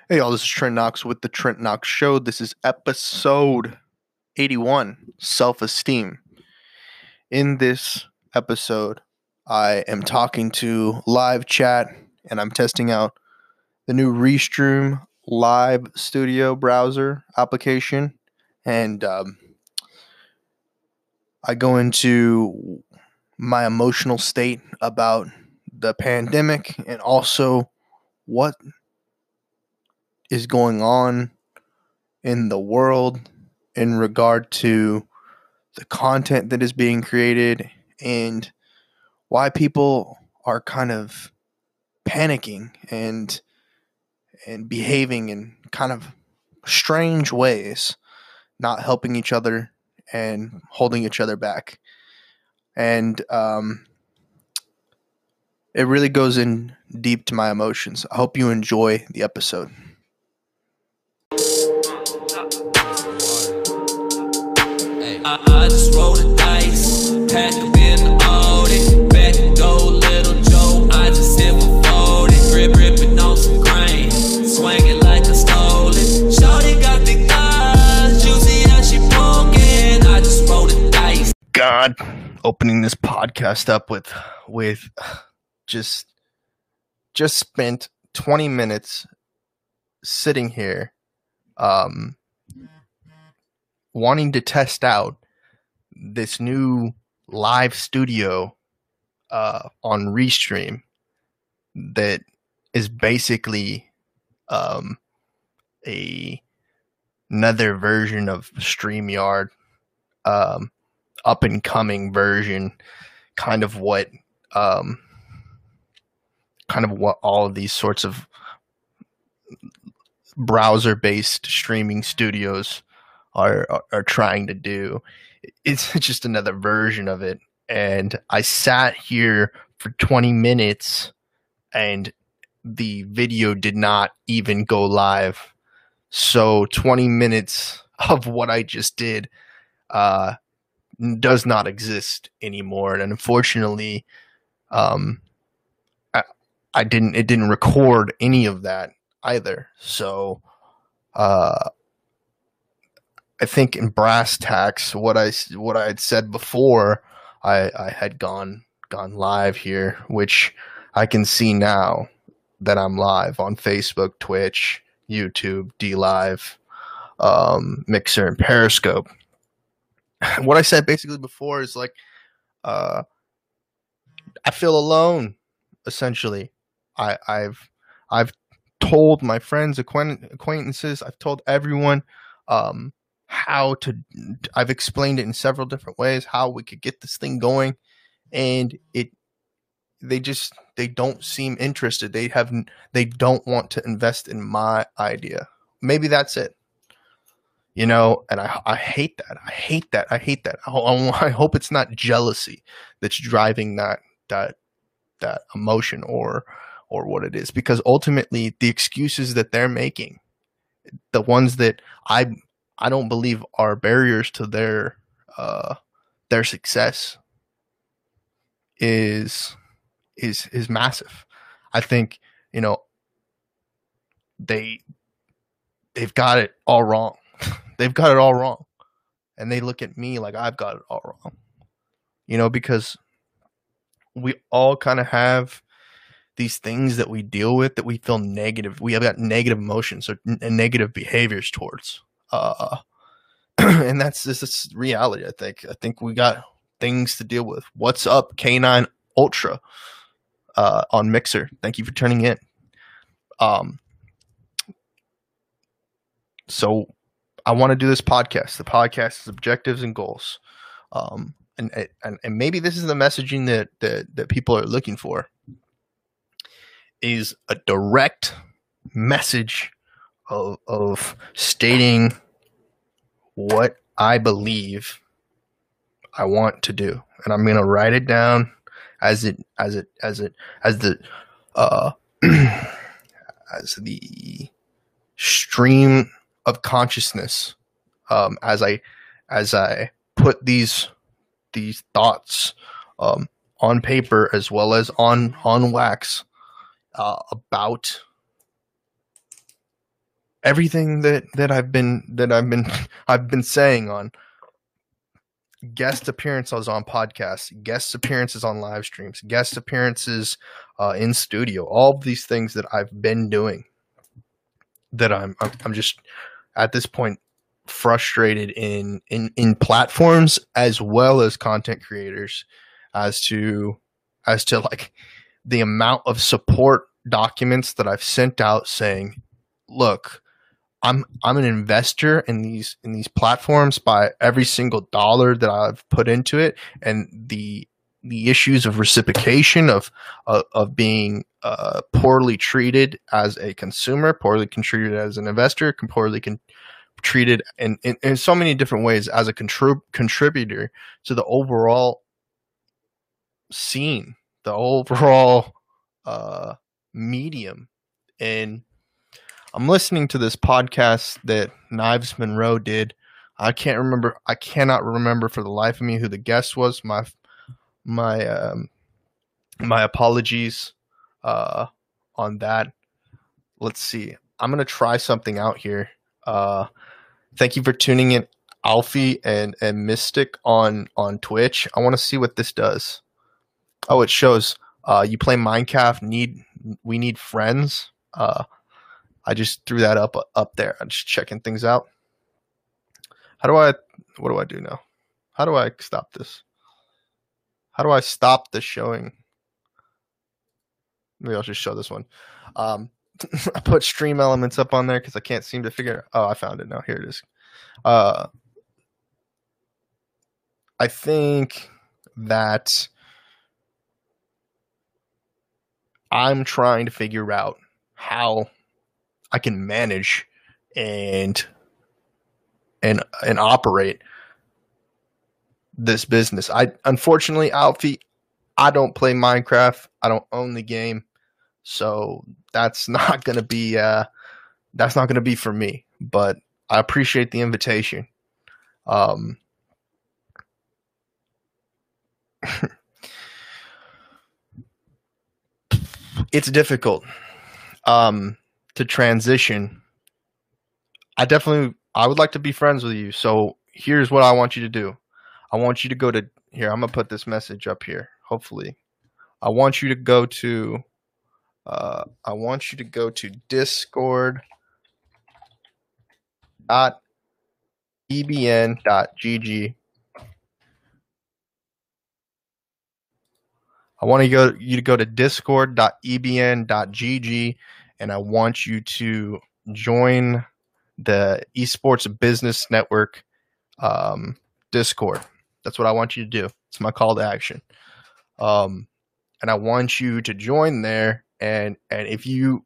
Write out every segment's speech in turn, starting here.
Hey, y'all, this is Trent Knox with The Trent Knox Show. This is episode 81, Self-Esteem. In this episode, I am talking to live chat, and I'm testing out the new Restream Live Studio browser application. And I go into my emotional state about the pandemic and also what is going on in the world in regard to the content that is being created and why people are kind of panicking and behaving in kind of strange ways, not helping each other and holding each other back. And it really goes in deep to my emotions. I hope you enjoy the episode. I just roll the dice, pack up in the Audi, back to go little Joe, I just hit for 40, ripping on some grain, swinging like I stole it, shorty got big thighs, juicy as she poking, I just roll the dice. God, opening this podcast up with just spent 20 minutes sitting here wanting to test out this new live studio on Restream that is basically another version of StreamYard, up and coming version, kind of what all of these sorts of browser based streaming studios are trying to do. It's just another version of it. And I sat here for 20 minutes and the video did not even go live. So 20 minutes of what I just did does not exist anymore. And unfortunately, it didn't record any of that either. So I think in brass tacks, what I had said before, I had gone live here, which I can see now that I'm live on Facebook, Twitch, YouTube, DLive, Mixer, and Periscope. What I said basically before is like, I feel alone. Essentially, I've told my friends, acquaintances, I've told everyone. I've explained it in several different ways how we could get this thing going, and they don't seem interested. They don't want to invest in my idea. Maybe that's it, and I hate that. I hate that. I hope it's not jealousy that's driving that emotion or what it is, because ultimately the excuses that they're making, the ones that I don't believe are barriers to their success, is massive. I think they've got it all wrong. They've got it all wrong, and they look at me like I've got it all wrong. Because we all kind of have these things that we deal with that we feel negative. We have got negative emotions and negative behaviors towards. And that's just reality. I think we got things to deal with. What's up, K9 Ultra on Mixer? Thank you for tuning in. So I want to do this podcast. The podcast is objectives and goals. And maybe this is the messaging that people are looking for, is a direct message of stating what I believe I want to do, and I'm gonna write it down as the stream of consciousness, as I put these thoughts on paper as well as on wax about everything that I've been saying on guest appearances on podcasts, guest appearances on live streams, guest appearances in studio, all of these things that I've been doing, that I'm just at this point frustrated in platforms as well as content creators as to like the amount of support documents that I've sent out saying, look, I'm an investor in these platforms by every single dollar that I've put into it, and the issues of reciprocation of being poorly treated as a consumer, poorly treated as an investor, poorly treated in so many different ways as a contributor to the overall scene, the overall medium. And I'm listening to this podcast that Knives Monroe did. I cannot remember for the life of me who the guest was. My apologies on that. Let's see. I'm gonna try something out here. Thank you for tuning in, Alfie and Mystic on Twitch. I want to see what this does. Oh, it shows you play Minecraft. We need friends. I just threw that up there. I'm just checking things out. What do I do now? How do I stop this? How do I stop the showing? Maybe I'll just show this one. I put Stream Elements up on there because I can't seem to figure it. Oh, I found it now. Here it is. I think that I'm trying to figure out how I can manage and operate this business. Unfortunately, Alfie, I don't play Minecraft. I don't own the game, so that's not gonna be for me. But I appreciate the invitation. It's difficult to transition. I would like to be friends with you. So here's what I want you to do. I want you to go to here. I'm gonna put this message up here. Hopefully, I want you to go to discord.ebn.gg. I want you to go to discord.ebn.gg, and I want you to join the Esports Business Network Discord. That's what I want you to do. It's my call to action. And I want you to join there. And if you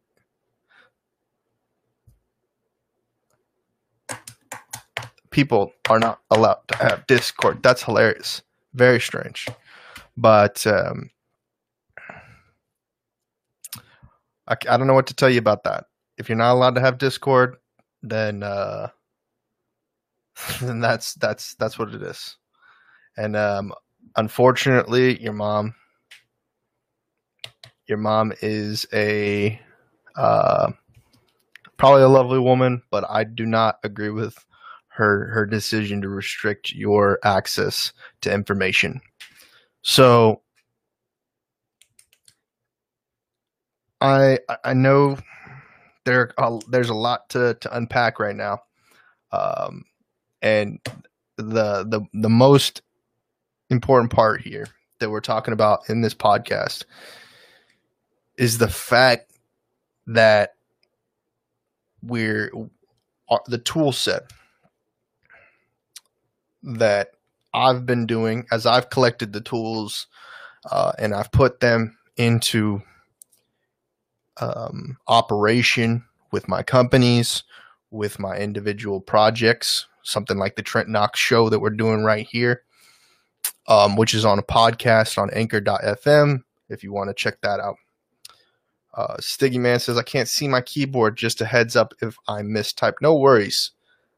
people are not allowed to have Discord, that's hilarious. Very strange. But I don't know what to tell you about that. If you're not allowed to have Discord, then that's what it is. And unfortunately, your mom is a probably a lovely woman, but I do not agree with her decision to restrict your access to information. So I know there's a lot to unpack right now, and the most important part here that we're talking about in this podcast is the fact that the tool set that I've been doing as I've collected the tools and I've put them into operation with my companies, with my individual projects, something like the Trent Knox show that we're doing right here, which is on a podcast on anchor.fm if you want to check that out. Stiggy Man says, I can't see my keyboard. Just a heads up if I mistype. No worries.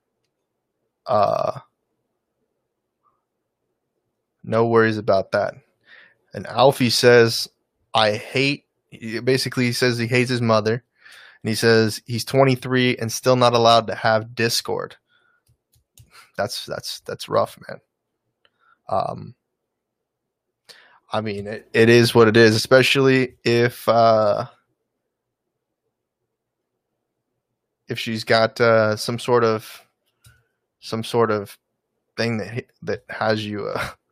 No worries about that. And Alfie says, basically he says he hates his mother. And he says he's 23 and still not allowed to have Discord. That's rough, man. I mean, it is what it is, especially if she's got some sort of thing that has you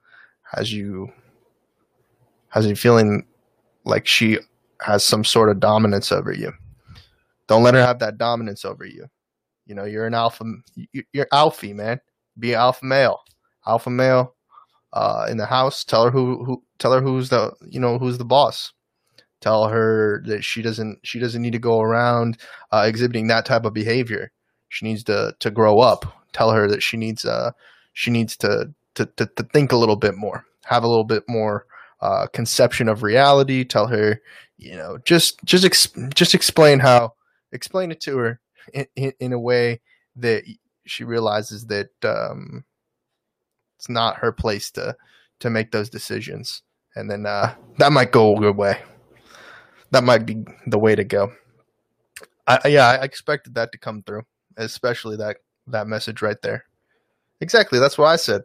feeling like she has some sort of dominance over you. Don't let her have that dominance over you. You know, you're an alpha. You're alpha, man. Be an alpha male. Alpha male in the house. Tell her who's the boss. Tell her that she doesn't need to go around exhibiting that type of behavior. She needs to grow up. Tell her that she needs to think a little bit more, have a little bit more conception of reality. Tell her, just explain it to her in a way that she realizes that it's not her place to make those decisions, and then that might go a good way. That might be the way to go. I expected that to come through, especially that message right there. Exactly, that's what I said.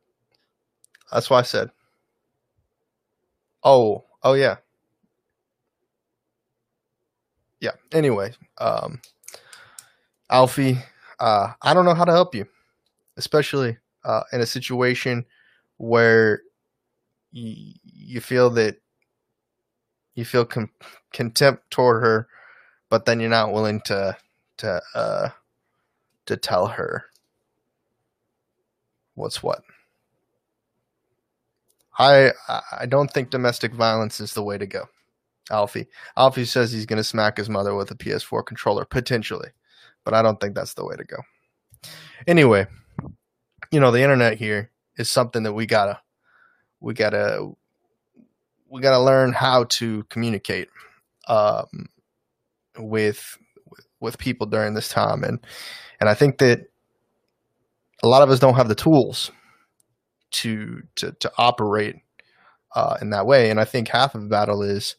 Oh yeah. Yeah. Anyway, Alfie, I don't know how to help you, especially in a situation where you feel that contempt toward her, but then you're not willing to tell her what's what. I don't think domestic violence is the way to go. Alfie says he's going to smack his mother with a PS4 controller, potentially, but I don't think that's the way to go. Anyway, the internet here is something that we gotta learn how to communicate with people during this time, and I think that a lot of us don't have the tools to operate in that way, and I think half of the battle is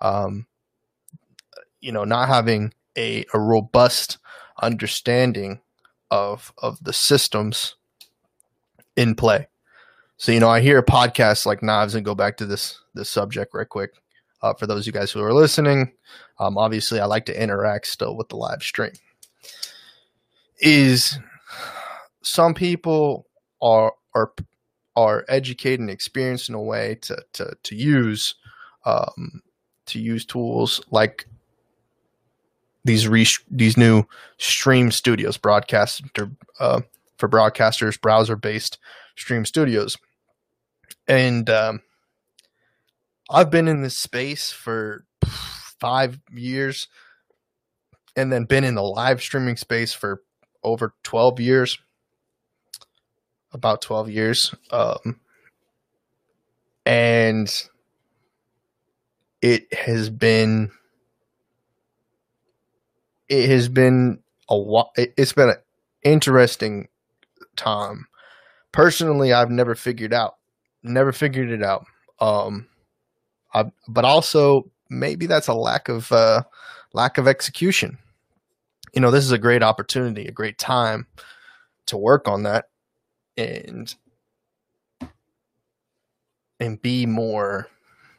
not having a robust understanding of the systems in play. So, I hear podcasts like Knives, and go back to this subject right quick. For those of you guys who are listening, obviously I like to interact still with the live stream. Is some people are educated and experienced in a way to use tools like these new stream studios, for broadcasters, browser-based stream studios. And I've been in this space for 5 years, and then been in the live streaming space for over 12 years, about 12 years. And it has been it's been an interesting time. Personally, I've never figured it out. But also maybe that's a lack of execution. This is a great opportunity, a great time to work on that and be more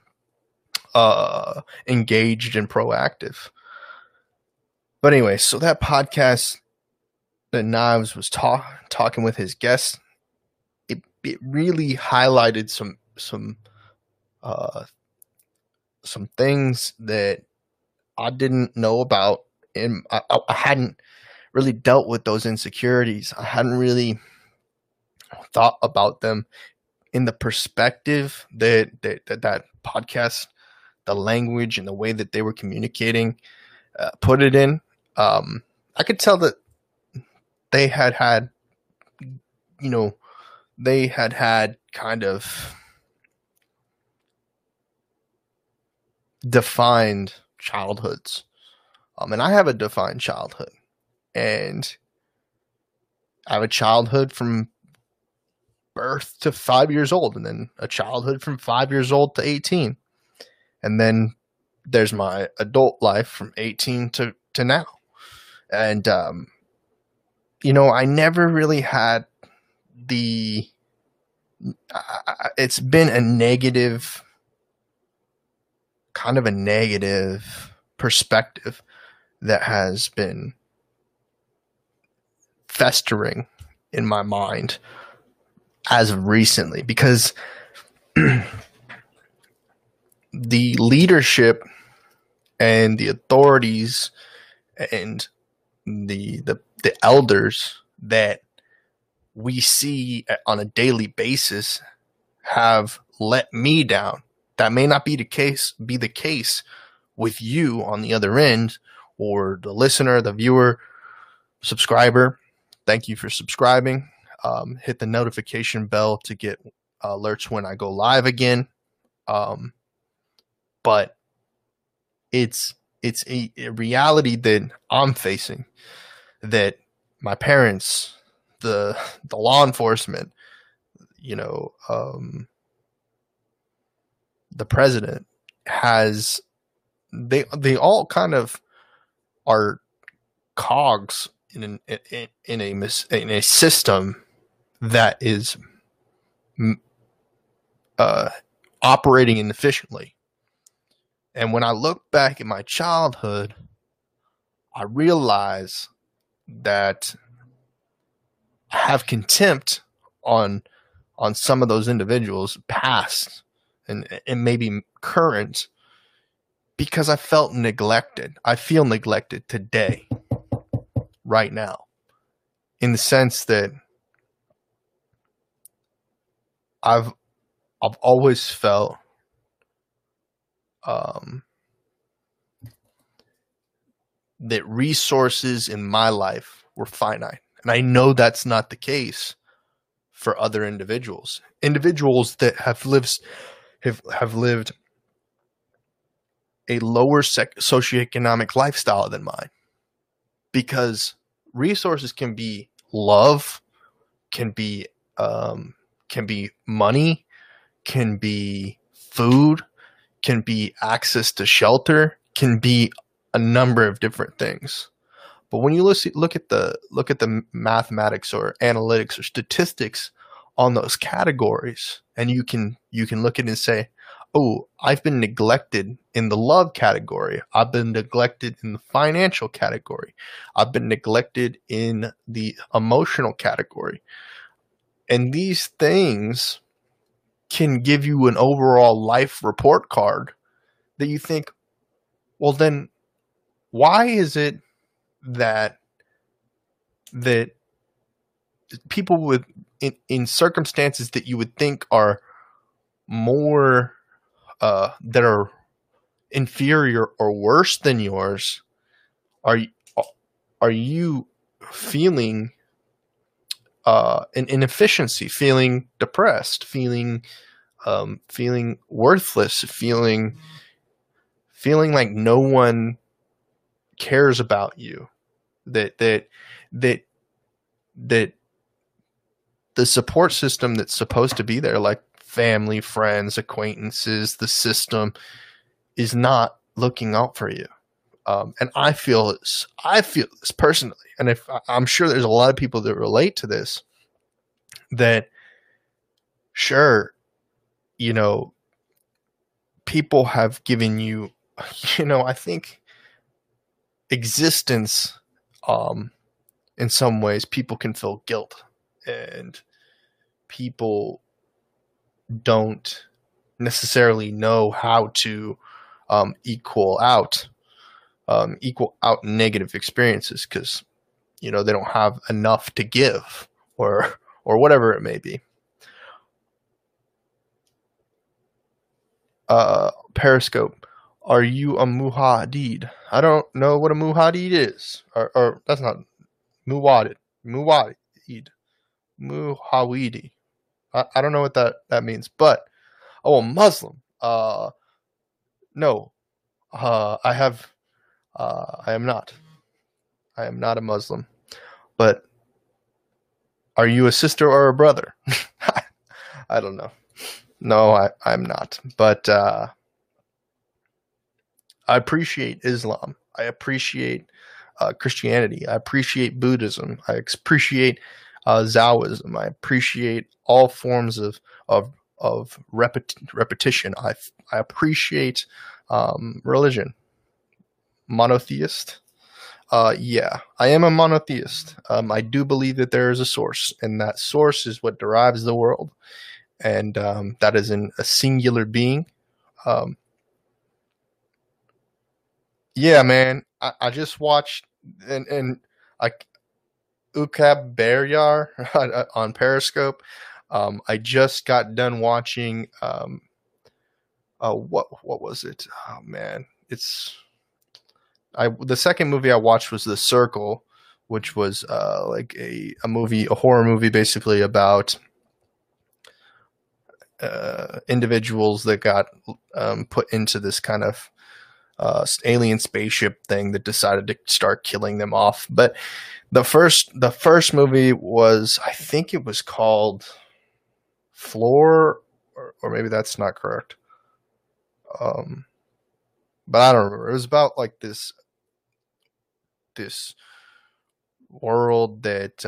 engaged and proactive. But anyway, so that podcast that Knives was talking with his guests, it really highlighted some things that I didn't know about, and I hadn't really dealt with those insecurities. I hadn't really thought about them in the perspective that podcast, the language and the way that they were communicating, put it in. I could tell that they had kind of defined childhoods. And I have a defined childhood, and I have a childhood from birth to 5 years old, and then a childhood from 5 years old to 18. And then there's my adult life from 18 to to now. And, I never really had it's been kind of a negative perspective that has been festering in my mind as of recently, because the leadership and the authorities and the elders that we see on a daily basis have let me down. That may not be the case with you on the other end, or the listener, the viewer, subscriber. Thank you for subscribing. Hit the notification bell to get alerts when I go live again. But it's a reality that I'm facing, that my parents, the law enforcement, the president has, they all kind of are cogs in a system that is operating inefficiently. And when I look back at my childhood, I realize that I have contempt on some of those individuals, past and maybe current, because I felt neglected. I feel neglected today, right now, in the sense that I've always felt that resources in my life were finite. And I know that's not the case for other individuals that have lived a lower socioeconomic lifestyle than mine, because resources can be love, can be money, can be food, can be access to shelter, can be a number of different things. But when you look at the mathematics or analytics or statistics on those categories, and you can look at it and say, oh, I've been neglected in the love category. I've been neglected in the financial category. I've been neglected in the emotional category. And these things can give you an overall life report card that you think, well, then why is it that people in circumstances that you would think are more that are inferior or worse than yours, are you feeling an inefficiency, feeling depressed, feeling worthless, feeling like no one cares about you, that the support system that's supposed to be there, like family, friends, acquaintances, the system, is not looking out for you. And I feel this personally, and I'm sure there's a lot of people that relate to this, that sure, people have given you, I think existence, in some ways people can feel guilt, and people don't necessarily know how to equal out negative experiences, because they don't have enough to give, or whatever it may be. Periscope, are you a Muhadid? I don't know what a Muhadid is, or that's not Muwadid. Muhawidi. I don't know what that means, but a Muslim. No, I am not. I am not a Muslim. But are you a sister or a brother? I don't know. No, I'm not. But I appreciate Islam. I appreciate Christianity. I appreciate Buddhism. I appreciate Taoism. I appreciate all forms of repetition. I appreciate religion. Monotheist. Yeah, I am a monotheist. I do believe that there is a source, and that source is what derives the world, and that is a singular being. Yeah, man. I just watched and I Ukab Beryar on Periscope. I just got done watching. What was it? Oh man, the second movie I watched was The Circle, which was like a horror movie, basically about individuals that got put into this kind of alien spaceship thing that decided to start killing them off. But the first movie was, I think it was called Floor, or maybe that's not correct. But I don't remember. It was about like this world that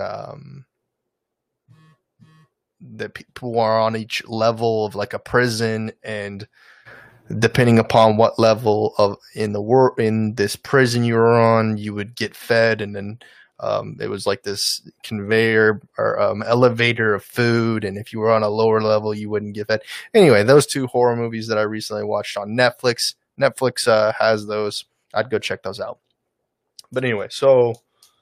that people are on each level of like a prison, and depending upon what level of in this prison you were on, you would get fed, and then it was like this conveyor or elevator of food, and if you were on a lower level, you wouldn't get fed. Anyway, those two horror movies that I recently watched on Netflix. Netflix has those. I'd go check those out. But anyway, so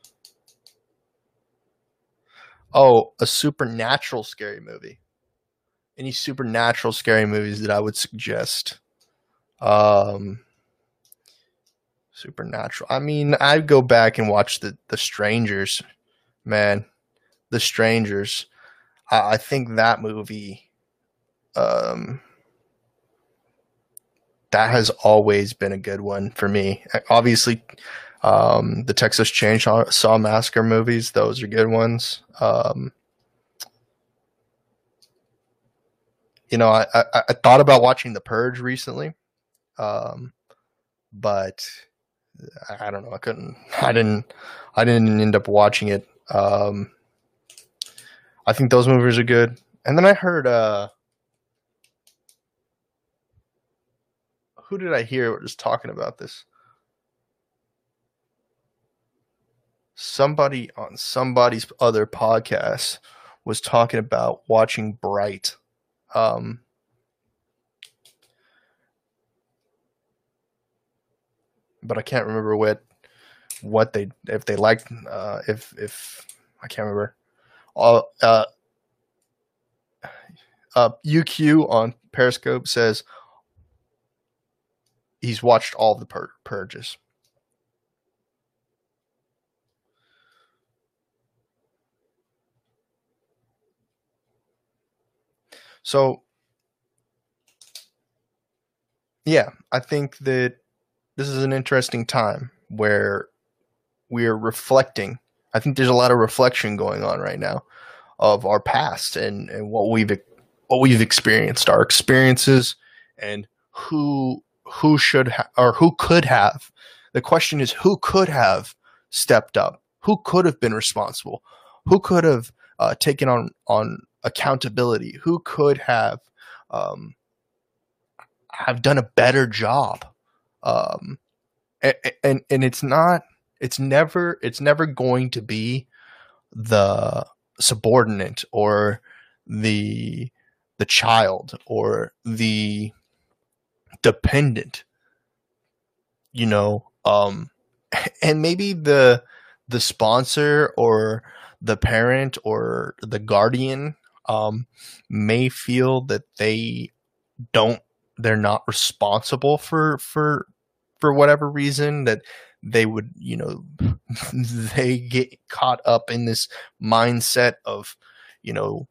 a supernatural scary movie. Any supernatural scary movies that I would suggest? Supernatural. I mean, I'd go back and watch the Strangers, man. The Strangers. I think that movie, that has always been a good one for me. Obviously, the Texas Chainsaw Massacre movies, those are good ones. You know, I thought about watching The Purge recently, but I don't know. I didn't end up watching it. I think those movies are good. And then I heard, who did I hear was talking about this? Somebody on somebody's other podcast was talking about watching Bright. But I can't remember if they liked, if I can't remember. UQ on Periscope says he's watched all the purges. So, yeah, I think that this is an interesting time where we're reflecting. I think there's a lot of reflection going on right now of our past and what we've experienced, our experiences, and who should or who could have. The question is, who could have stepped up? Who could have been responsible? Who could have taken on accountability? Who could have done a better job? And it's never going to be the subordinate or the child or the dependent, you know, and maybe the sponsor or the parent or the guardian may feel that they're not responsible for whatever reason, that they would, you know, they get caught up in this mindset of, you know,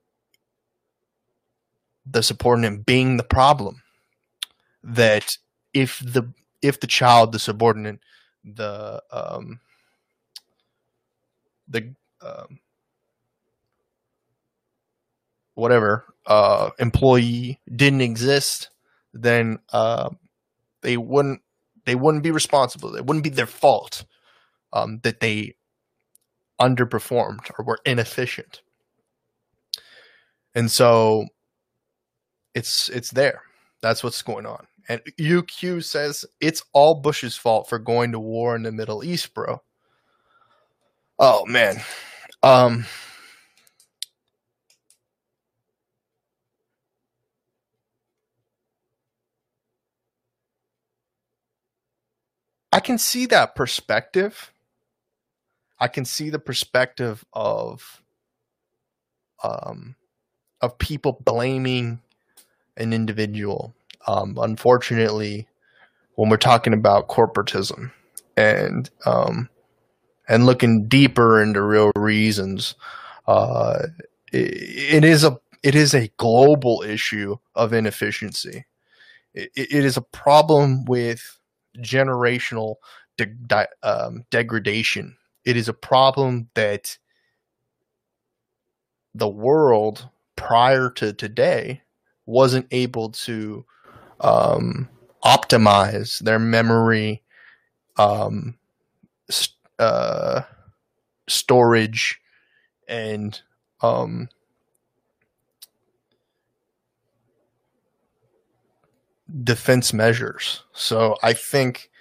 the subordinate being the problem. That if the child, the subordinate, the whatever employee didn't exist, then they wouldn't They wouldn't be responsible. It wouldn't be their fault that they underperformed or were inefficient. And so it's there. That's what's going on. And UQ says it's all Bush's fault for going to war in the Middle East, bro. Oh man. I can see that perspective. I can see the perspective of people blaming an individual. Unfortunately, when we're talking about corporatism and looking deeper into real reasons, it is a global issue of inefficiency. It is a problem with generational degradation. It is a problem that the world prior to today wasn't able to optimize their memory, storage, and defense measures. So I think,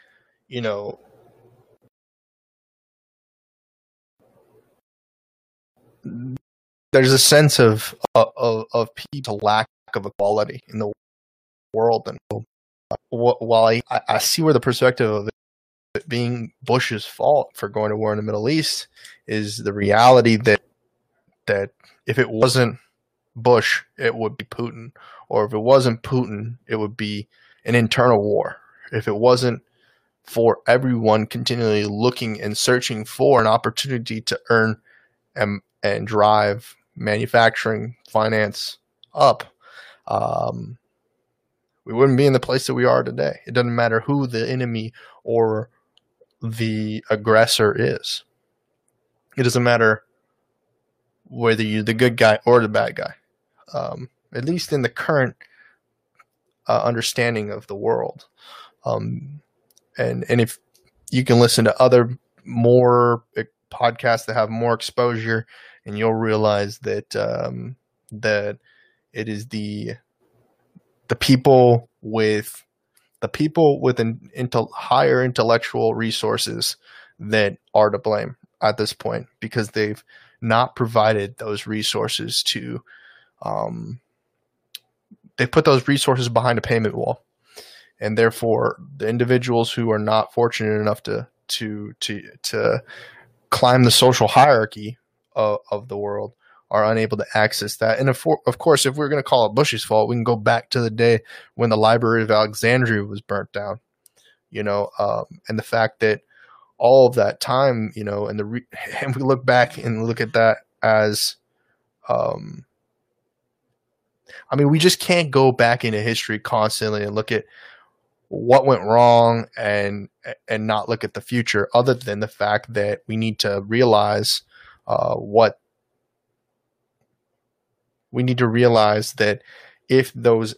there's a sense of people lack of equality in the world. And while I see where the perspective of it being Bush's fault for going to war in the Middle East is the reality that if it wasn't Bush, it would be Putin. Or if it wasn't Putin, it would be an internal war. If it wasn't for everyone continually looking and searching for an opportunity to earn and drive manufacturing, finance up, we wouldn't be in the place that we are today. It doesn't matter who the enemy or the aggressor is. It doesn't matter whether you're the good guy or the bad guy. At least in the current understanding of the world. And if you can listen to other more podcasts that have more exposure, and you'll realize that that it is the people with higher intellectual resources that are to blame at this point, because they've not provided those resources to they put those resources behind a payment wall, and therefore the individuals who are not fortunate enough to climb the social hierarchy of the world are unable to access that. And of course, if we're going to call it Bush's fault, we can go back to the day when the Library of Alexandria was burnt down, and the fact that all of that time, and we look back and look at that as, we just can't go back into history constantly and look at what went wrong and not look at the future, other than the fact that we need to realize that if those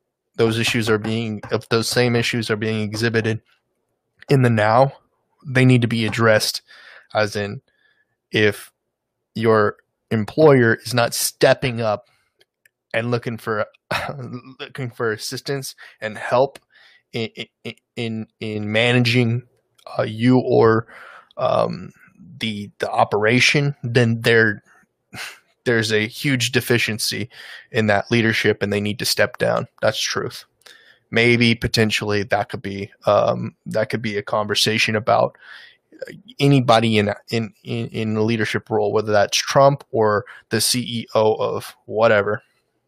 same issues are being exhibited in the now, they need to be addressed, as in if your employer is not stepping up and looking for assistance and help in managing you or the operation, then there's a huge deficiency in that leadership, and they need to step down. That's truth. Maybe potentially that could be a conversation about anybody in a leadership role, whether that's Trump or the CEO of whatever.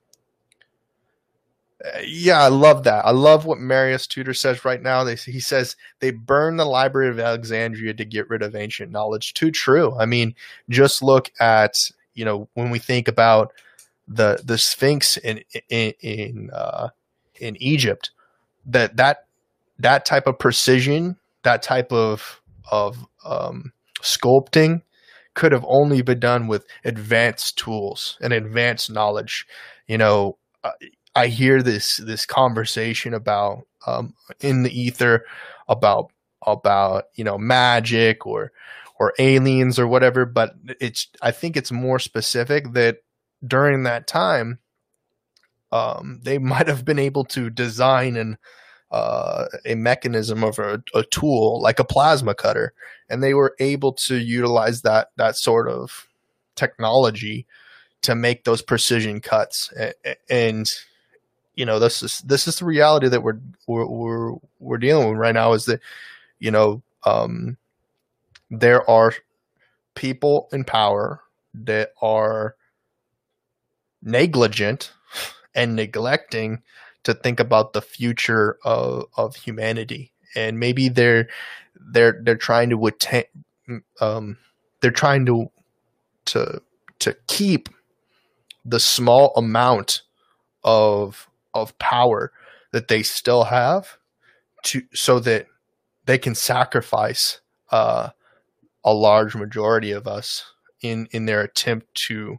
Yeah, I love that. I love what Marius Tudor says right now. He says they burned the Library of Alexandria to get rid of ancient knowledge. Too true. Just look at, when we think about the Sphinx in Egypt, that type of precision, that type of sculpting could have only been done with advanced tools and advanced knowledge. I hear this conversation about in the ether about magic or aliens or whatever, but I think it's more specific that during that time, they might have been able to design a mechanism of a tool like a plasma cutter, and they were able to utilize that sort of technology to make those precision cuts. And this is the reality that we're dealing with right now, is that there are people in power that are negligent and neglecting to think about the future of humanity. And maybe they're trying to attain, they're trying to keep the small amount of power that they still have, so that they can sacrifice a large majority of us in their attempt to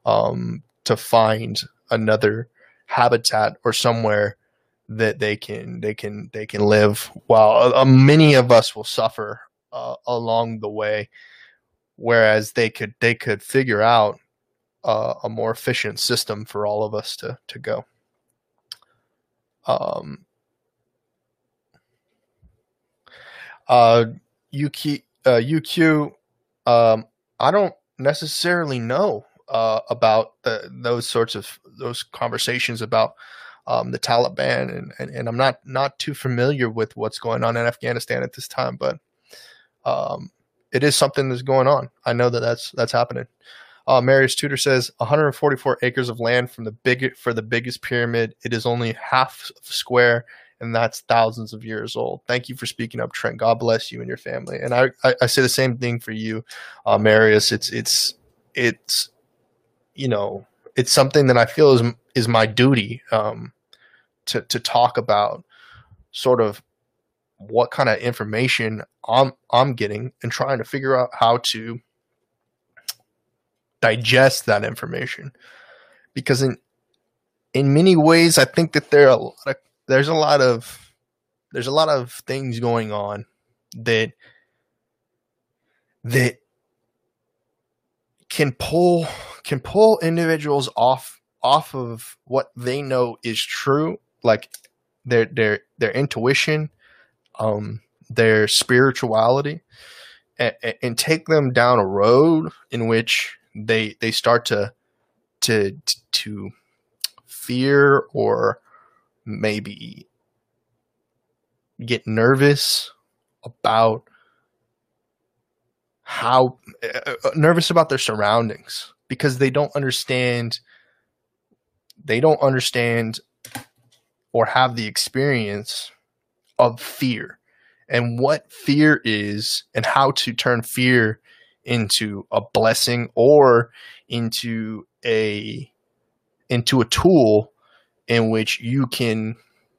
find another habitat or somewhere that they can live, while many of us will suffer along the way. Whereas they could figure out a more efficient system for all of us to go. UQ, I don't necessarily know about those conversations about the Taliban, and I'm not too familiar with what's going on in Afghanistan at this time, but it is something that's going on. I know that's happening. Marius Tudor says 144 acres of land for the biggest pyramid. It is only half square, and that's thousands of years old. Thank you for speaking up, Trent. God bless you and your family. And I say the same thing for you, Marius. It's something that I feel is my duty to talk about, sort of what kind of information I'm getting, and trying to figure out how to digest that information. Because in many ways, I think that there's a lot of things going on that can pull individuals off of what they know is true, like their intuition, their spirituality, and take them down a road in which they start to fear, or maybe get nervous about their surroundings, because they don't understand or have the experience of fear, and what fear is, and how to turn fear into a blessing, or into a tool in which you can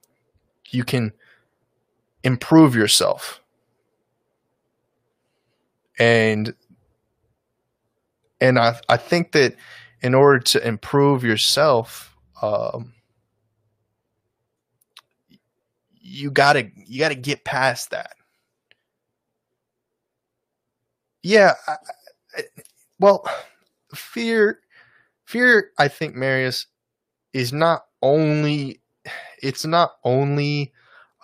improve yourself. And I think that in order to improve yourself, you gotta get past that. Yeah, well, fear. I think, Marius, is not only. It's not only.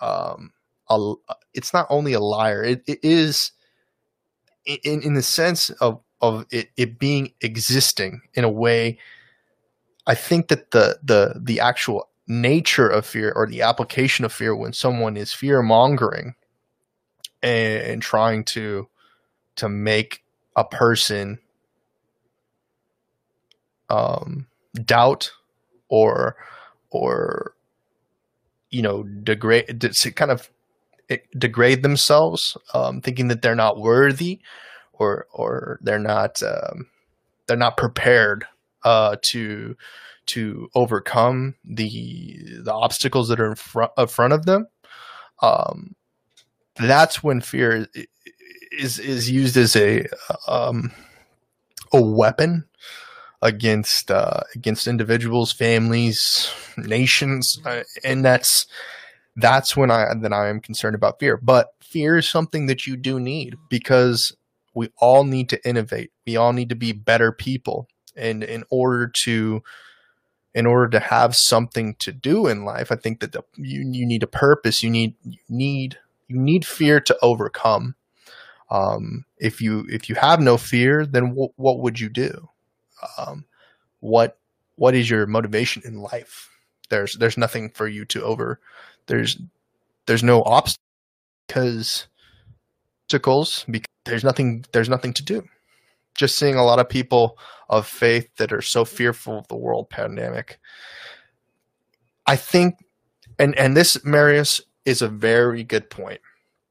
It's not only a liar. It is, in the sense of it being existing in a way. I think that the actual nature of fear, or the application of fear, when someone is fear mongering and trying to make a person doubt or degrade themselves, thinking that they're not worthy, or they're not prepared to overcome the obstacles that are in front of them. That's when fear is used as a weapon against individuals, families, nations, and that's that's when I am concerned about fear. But fear is something that you do need, because we all need to innovate. We all need to be better people. And in order to have something to do in life, I think that you need a purpose. You need fear to overcome. If you have no fear, then what would you do? What is your motivation in life? There's nothing for you to over. There's no obstacles because there's nothing to do. Just seeing a lot of people of faith that are so fearful of the world pandemic. I think, and this, Marius, is a very good point.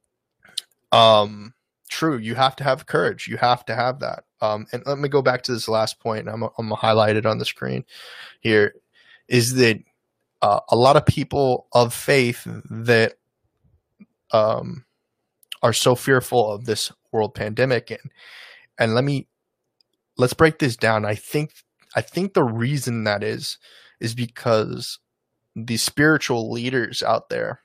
True, you have to have courage. You have to have that. And let me go back to this last point, and I'm going to highlight it on the screen here, is that a lot of people of faith that are so fearful of this world pandemic, and let's break this down. I think the reason that is because the spiritual leaders out there,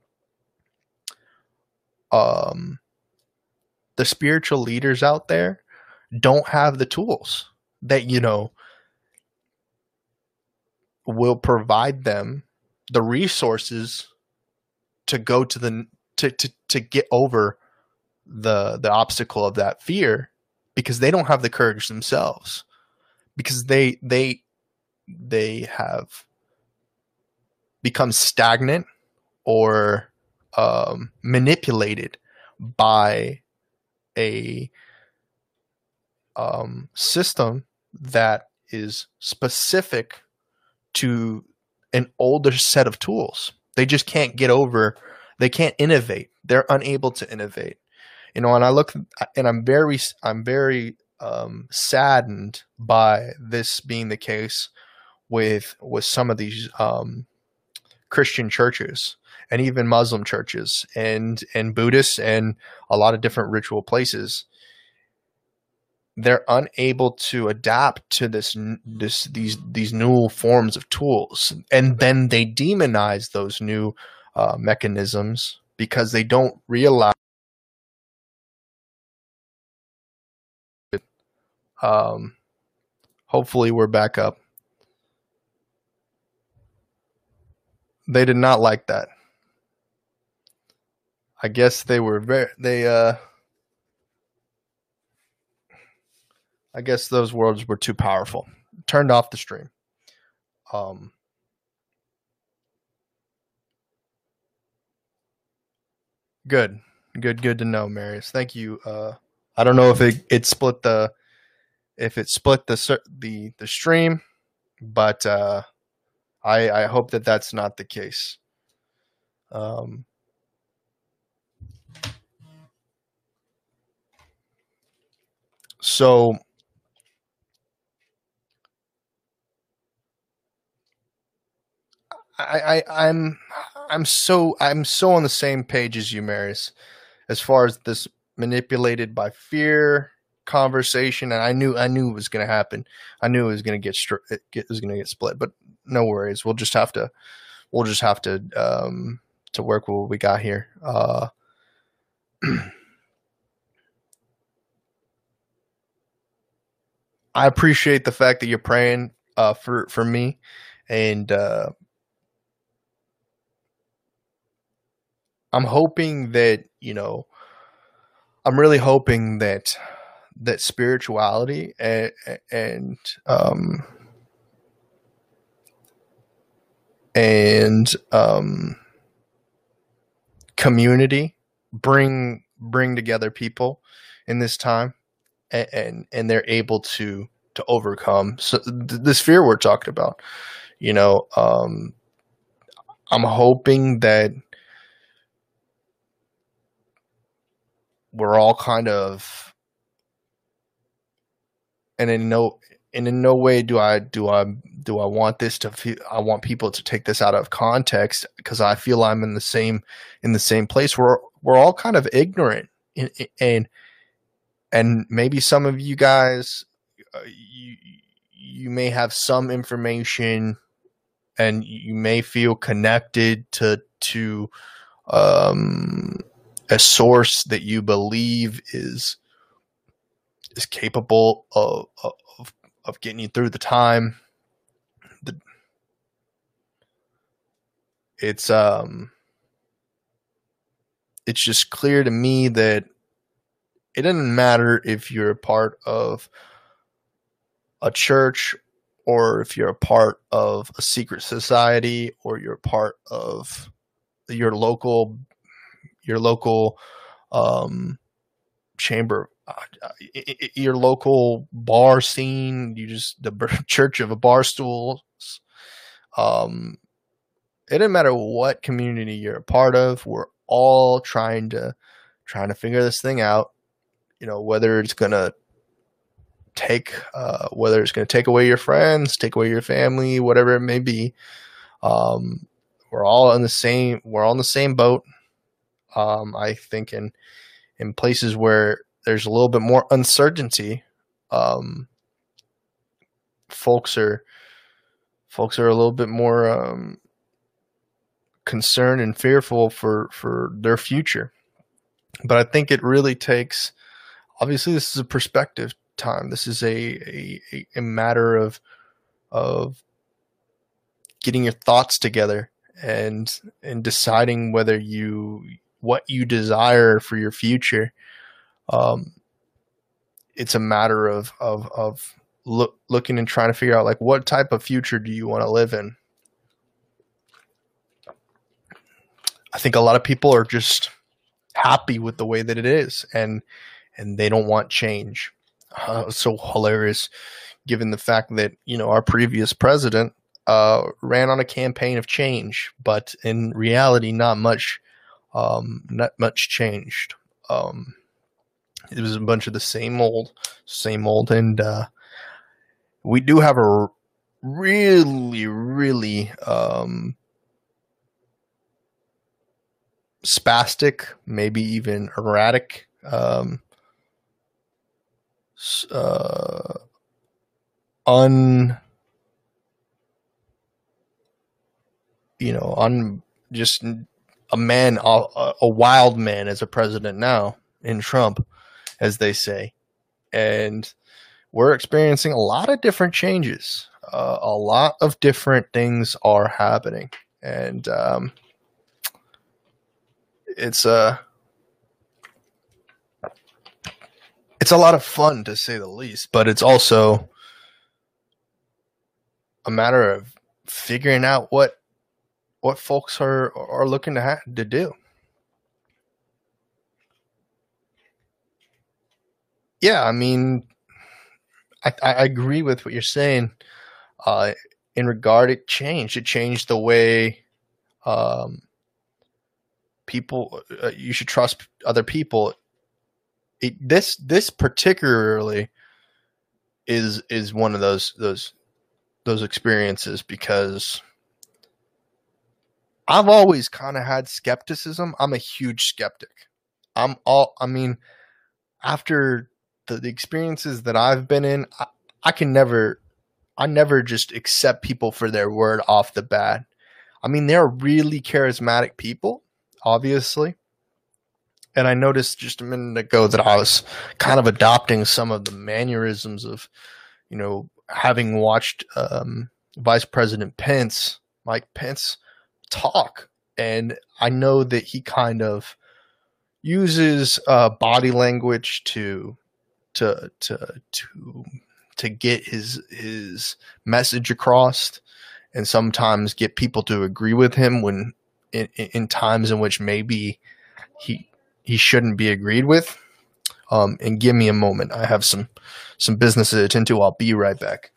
don't have the tools that, will provide them the resources to go to to get over the obstacle of that fear, because they don't have the courage themselves, because they have become stagnant or manipulated by a system that is specific to an older set of tools. They just can't get over. They can't innovate. They're unable to innovate. And I look, and I'm very saddened by this being the case with some of these Christian churches, and even Muslim churches, and Buddhists, and a lot of different ritual places. They're unable to adapt to these new forms of tools, and then they demonize those new mechanisms because they don't realize. Hopefully we're back up. They did not like that. I guess they were I guess those words were too powerful. Turned off the stream. Good to know, Marius. Thank you. I don't know if it split the stream, but I hope that that's not the case. So I'm so on the same page as you, Marius, as far as this manipulated by fear conversation. And I knew it was going to happen. I knew it was going to get split, but no worries. We'll just have to work with what we got here. I appreciate the fact that you're praying for me, and I'm hoping that, I'm really hoping that spirituality and community bring together people in this time, and they're able to overcome this fear we're talking about. I'm hoping that we're all kind of, and in no way do I want this to feel, I want people to take this out of context, because I feel I'm in the same place. We're all kind of ignorant, and maybe some of you guys, you may have some information, and you may feel connected to to a source that you believe is capable of getting you through the time. It's just clear to me that it doesn't matter if you're a part of a church, or if you're a part of a secret society, or you're a part of your local chamber, your local bar scene, the church of a bar stool. It doesn't matter what community you're a part of. We're all trying to figure this thing out. Whether it's gonna take away your friends, take away your family, whatever it may be. We're all in the same boat. I think in places where there's a little bit more uncertainty, folks are a little bit more concerned and fearful for their future. But I think it really takes, obviously this is a perspective time. This is a matter of getting your thoughts together and deciding what you desire for your future. It's a matter of looking and trying to figure out, like, what type of future do you want to live in? I think a lot of people are just happy with the way that it is, and they don't want change. So hilarious, given the fact that our previous president ran on a campaign of change, but in reality, not much changed. It was a bunch of the same old, and we do have a really, really spastic, maybe even erratic, just a man, a wild man as a president now in Trump, as they say. And we're experiencing a lot of different changes. A lot of different things are happening. And it's a lot of fun, to say the least, but it's also a matter of figuring out what folks are looking to do. Yeah, I mean, I agree with what you're saying. In regard, it changed the way people, you should trust other people. This particularly is one of those experiences, because I've always kind of had skepticism. I'm a huge skeptic. After the experiences that I've been in, I never just accept people for their word off the bat. I mean, they're really charismatic people, obviously. And I noticed just a minute ago that I was kind of adopting some of the mannerisms of, having watched Vice President Mike Pence, talk. And I know that he kind of uses body language to get his message across, and sometimes get people to agree with him when in times in which maybe he shouldn't be agreed with. And give me a moment. I have some business to attend to. I'll be right back.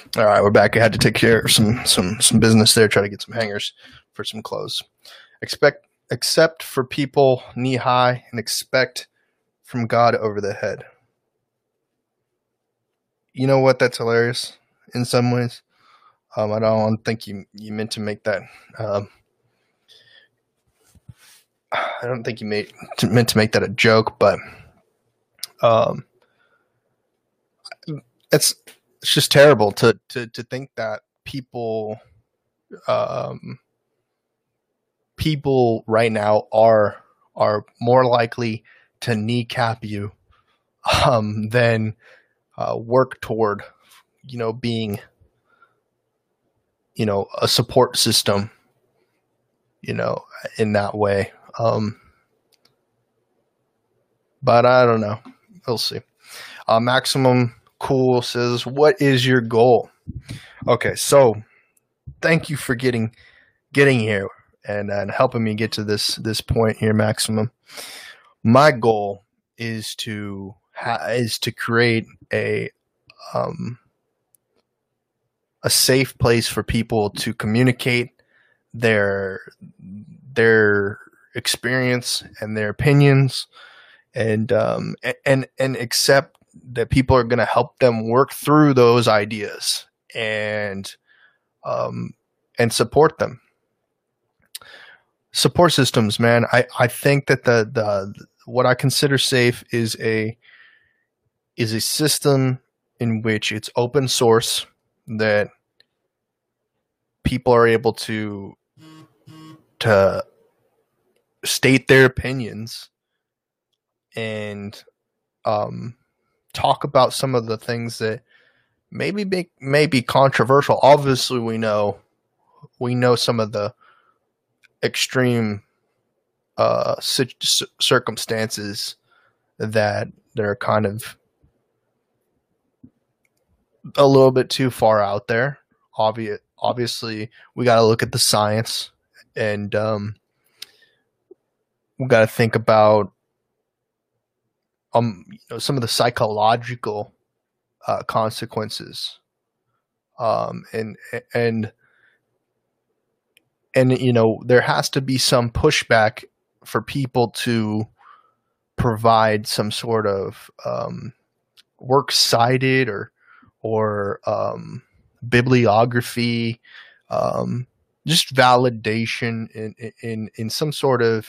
All right, we're back. I had to take care of some business there, try to get some hangers for some clothes. Accept for people knee high and expect from God over the head. You know what? That's hilarious in some ways. I don't think you meant to make that. I don't think you meant to make that a joke, but it's just terrible to think that people right now are more likely to kneecap you than work toward being a support system in that way. But I don't know. We'll see. Maximum Cool says, what is your goal? Okay, so thank you for getting here and helping me get to this point here, Maximum. My goal is to create a safe place for people to communicate their experience and their opinions, and accept that people are going to help them work through those ideas and support them. Support systems, man. I think that the what I consider safe is a system in which it's open source, that people are able to state their opinions and talk about some of the things that may be controversial. Obviously, we know some of the extreme circumstances that are kind of a little bit too far out there. Obviously, we got to look at the science, and we got to think about some of the psychological consequences, and there has to be some pushback for people to provide some sort of works cited or bibliography, just validation in some sort of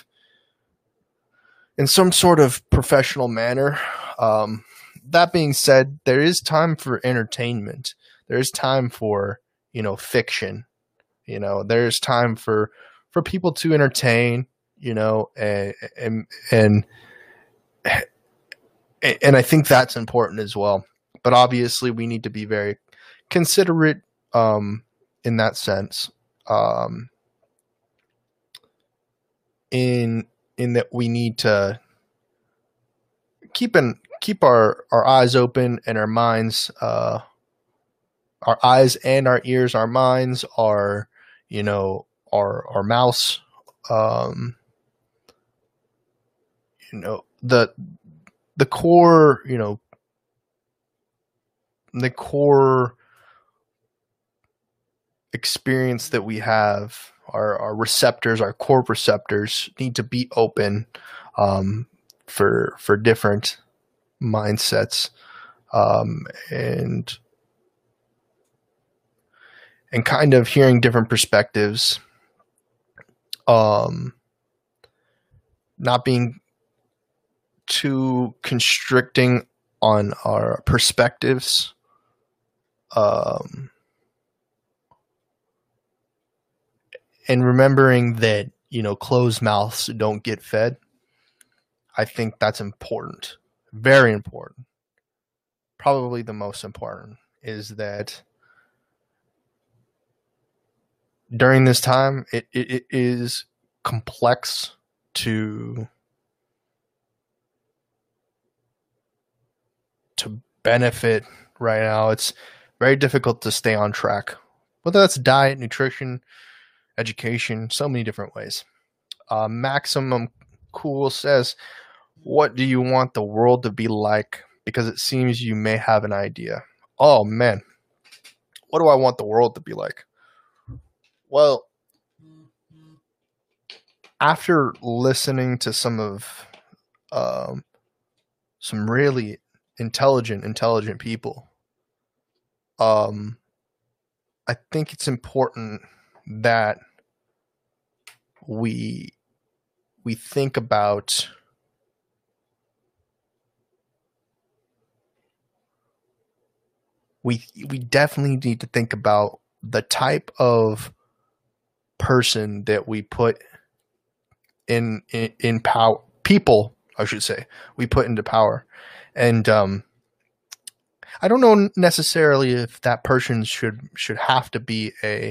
professional manner. That being said, there is time for entertainment. There is time for fiction. There's time for people to entertain. And I think that's important as well. But obviously, we need to be very considerate in that sense. In that we need to keep our eyes open and our minds, our eyes and our ears, our minds, our mouths, the core, the core experience that we have, our receptors, our core receptors need to be open for different mindsets, and kind of hearing different perspectives, not being too constricting on our perspectives, and remembering that closed mouths don't get fed. I think that's important, very important. Probably the most important is that during this time, it is complex to benefit right now. It's very difficult to stay on track, whether that's diet, nutrition, education, so many different ways. Maximum Cool says, what do you want the world to be like? Because it seems you may have an idea. Oh, man. what do I want the world to be like? Well, after listening to some really intelligent people, I think it's important that we think about we definitely need to think about the type of person that we put in power, people, I should say, we put into power. And I don't know necessarily if that person should have to be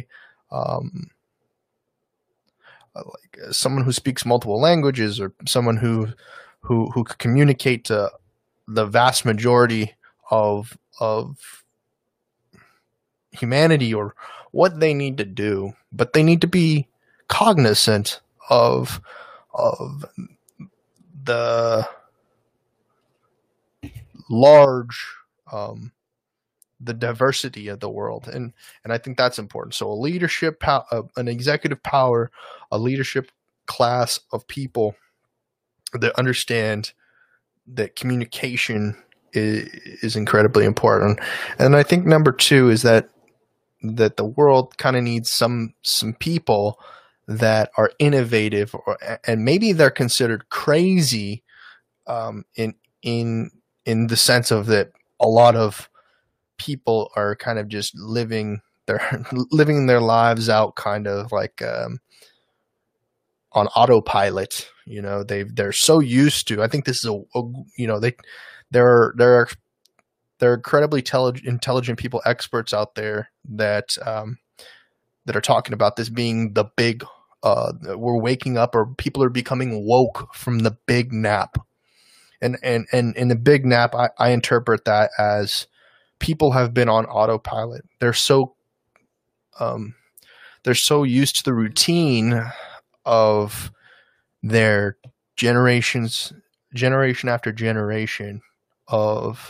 like someone who speaks multiple languages, or someone who could communicate to the vast majority of humanity, or what they need to do, but they need to be cognizant of the large the diversity of the world, and I think that's important. So a leadership an executive power, a leadership class of people that understand that communication is incredibly important. And I think number 2 is that the world kind of needs some people that are innovative, and maybe they're considered crazy in the sense of that a lot of people are kind of just living their lives out kind of like on autopilot. They're so used to, I think this is there are incredibly intelligent people, experts out there that are talking about this being the big we're waking up, or people are becoming woke from the big nap. And in the big nap, I interpret that as people have been on autopilot. They're so used to the routine of their generation after generation of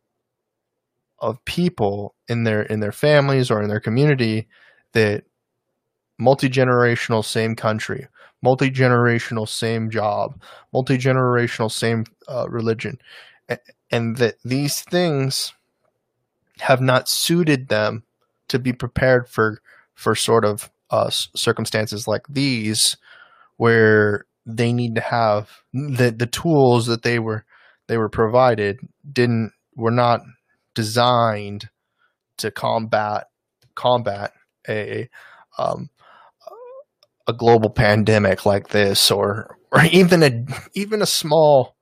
people in their families or in their community, that multi-generational same country, multi-generational same job, multi-generational same religion, and that these things have not suited them to be prepared for sort of circumstances like these, where they need to have the tools that they were provided were not designed to combat a global pandemic like this, or even a small,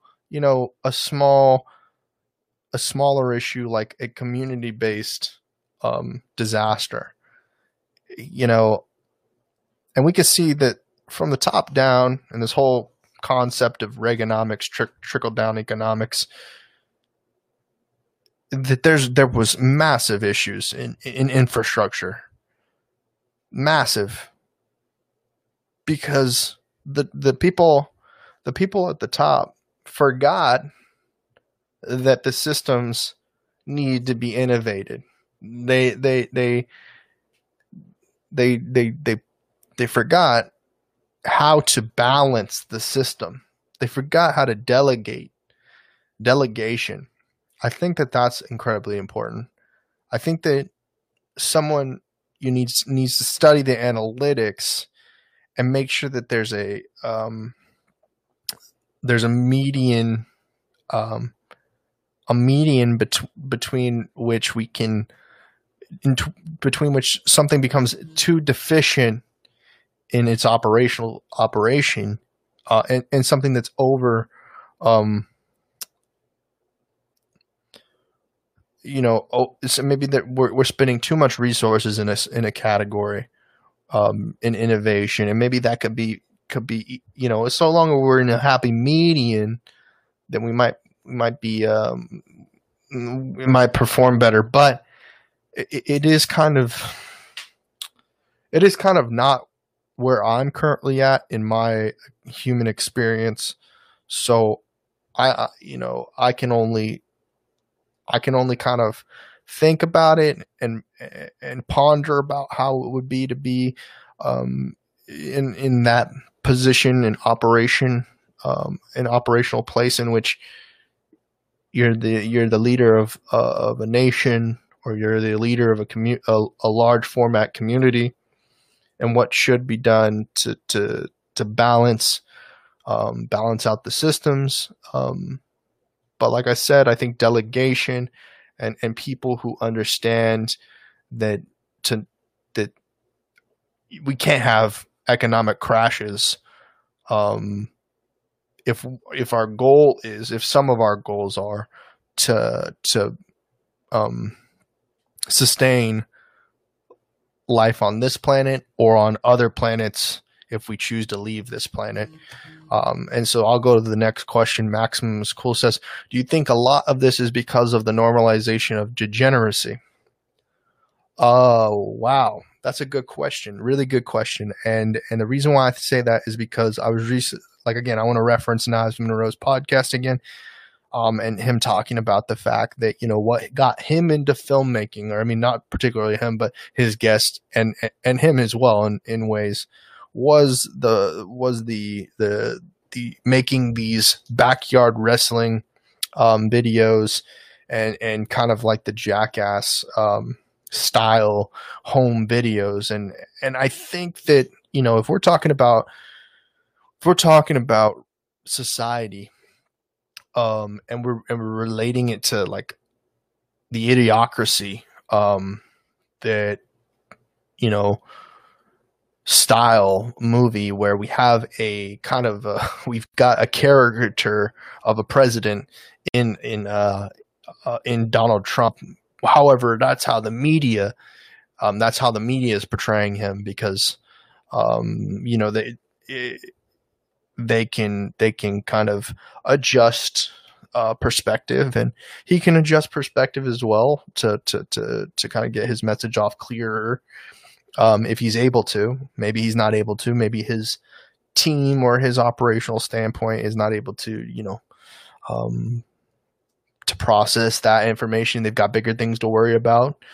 a smaller issue like a community-based disaster. And we can see that from the top down, and this whole concept of Reaganomics, trickle-down economics, that there was massive issues in infrastructure, massive, because the people at the top forgot that the systems need to be innovated. They forgot how to balance the system. They forgot how to delegation. I think that that's incredibly important. I think that someone needs to study the analytics and make sure that there's a median between which we can between which something becomes too deficient in its operation, and something that's over so maybe that we're spending too much resources in a category in innovation, and maybe that could be so long as we're in a happy median, then we might perform better. But it is kind of not where I'm currently at in my human experience. So I can only kind of think about it and ponder about how it would be to be in that position in operation, an operational place in which you're the leader of a nation, or you're the leader of a large format community, and what should be done to balance out the systems. But like I said, I think delegation and people who understand that we can't have economic crashes. If our goal is, if some of our goals are to sustain life on this planet or on other planets, if we choose to leave this planet. And so I'll go to the next question. Maximum is Cool says, do you think a lot of this is because of the normalization of degeneracy? Oh, wow. That's a good question. Really good question. And the reason why I say that is because I was again, I want to reference Nas Monroe's podcast again, and him talking about the fact that, what got him into filmmaking, or I mean, not particularly him, but his guest and him as well in ways, was the making these backyard wrestling videos and kind of like the Jackass style home videos, and I think that, if we're talking about society, and we're relating it to like the Idiocracy, that style movie where we have a kind of we've got a caricature of a president in Donald Trump. However, that's how the media is portraying him, because they can kind of adjust perspective, and he can adjust perspective as well to kind of get his message off clearer, if he's able to. Maybe he's not able to. Maybe his team or his operational standpoint is not able to to process that information. They've got bigger things to worry about.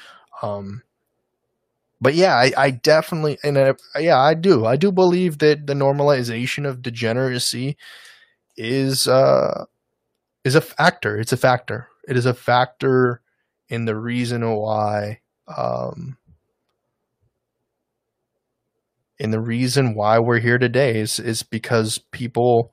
But yeah, I definitely, I do believe that the normalization of degeneracy is a factor. It's a factor. It is a factor in the reason why, we're here today is because people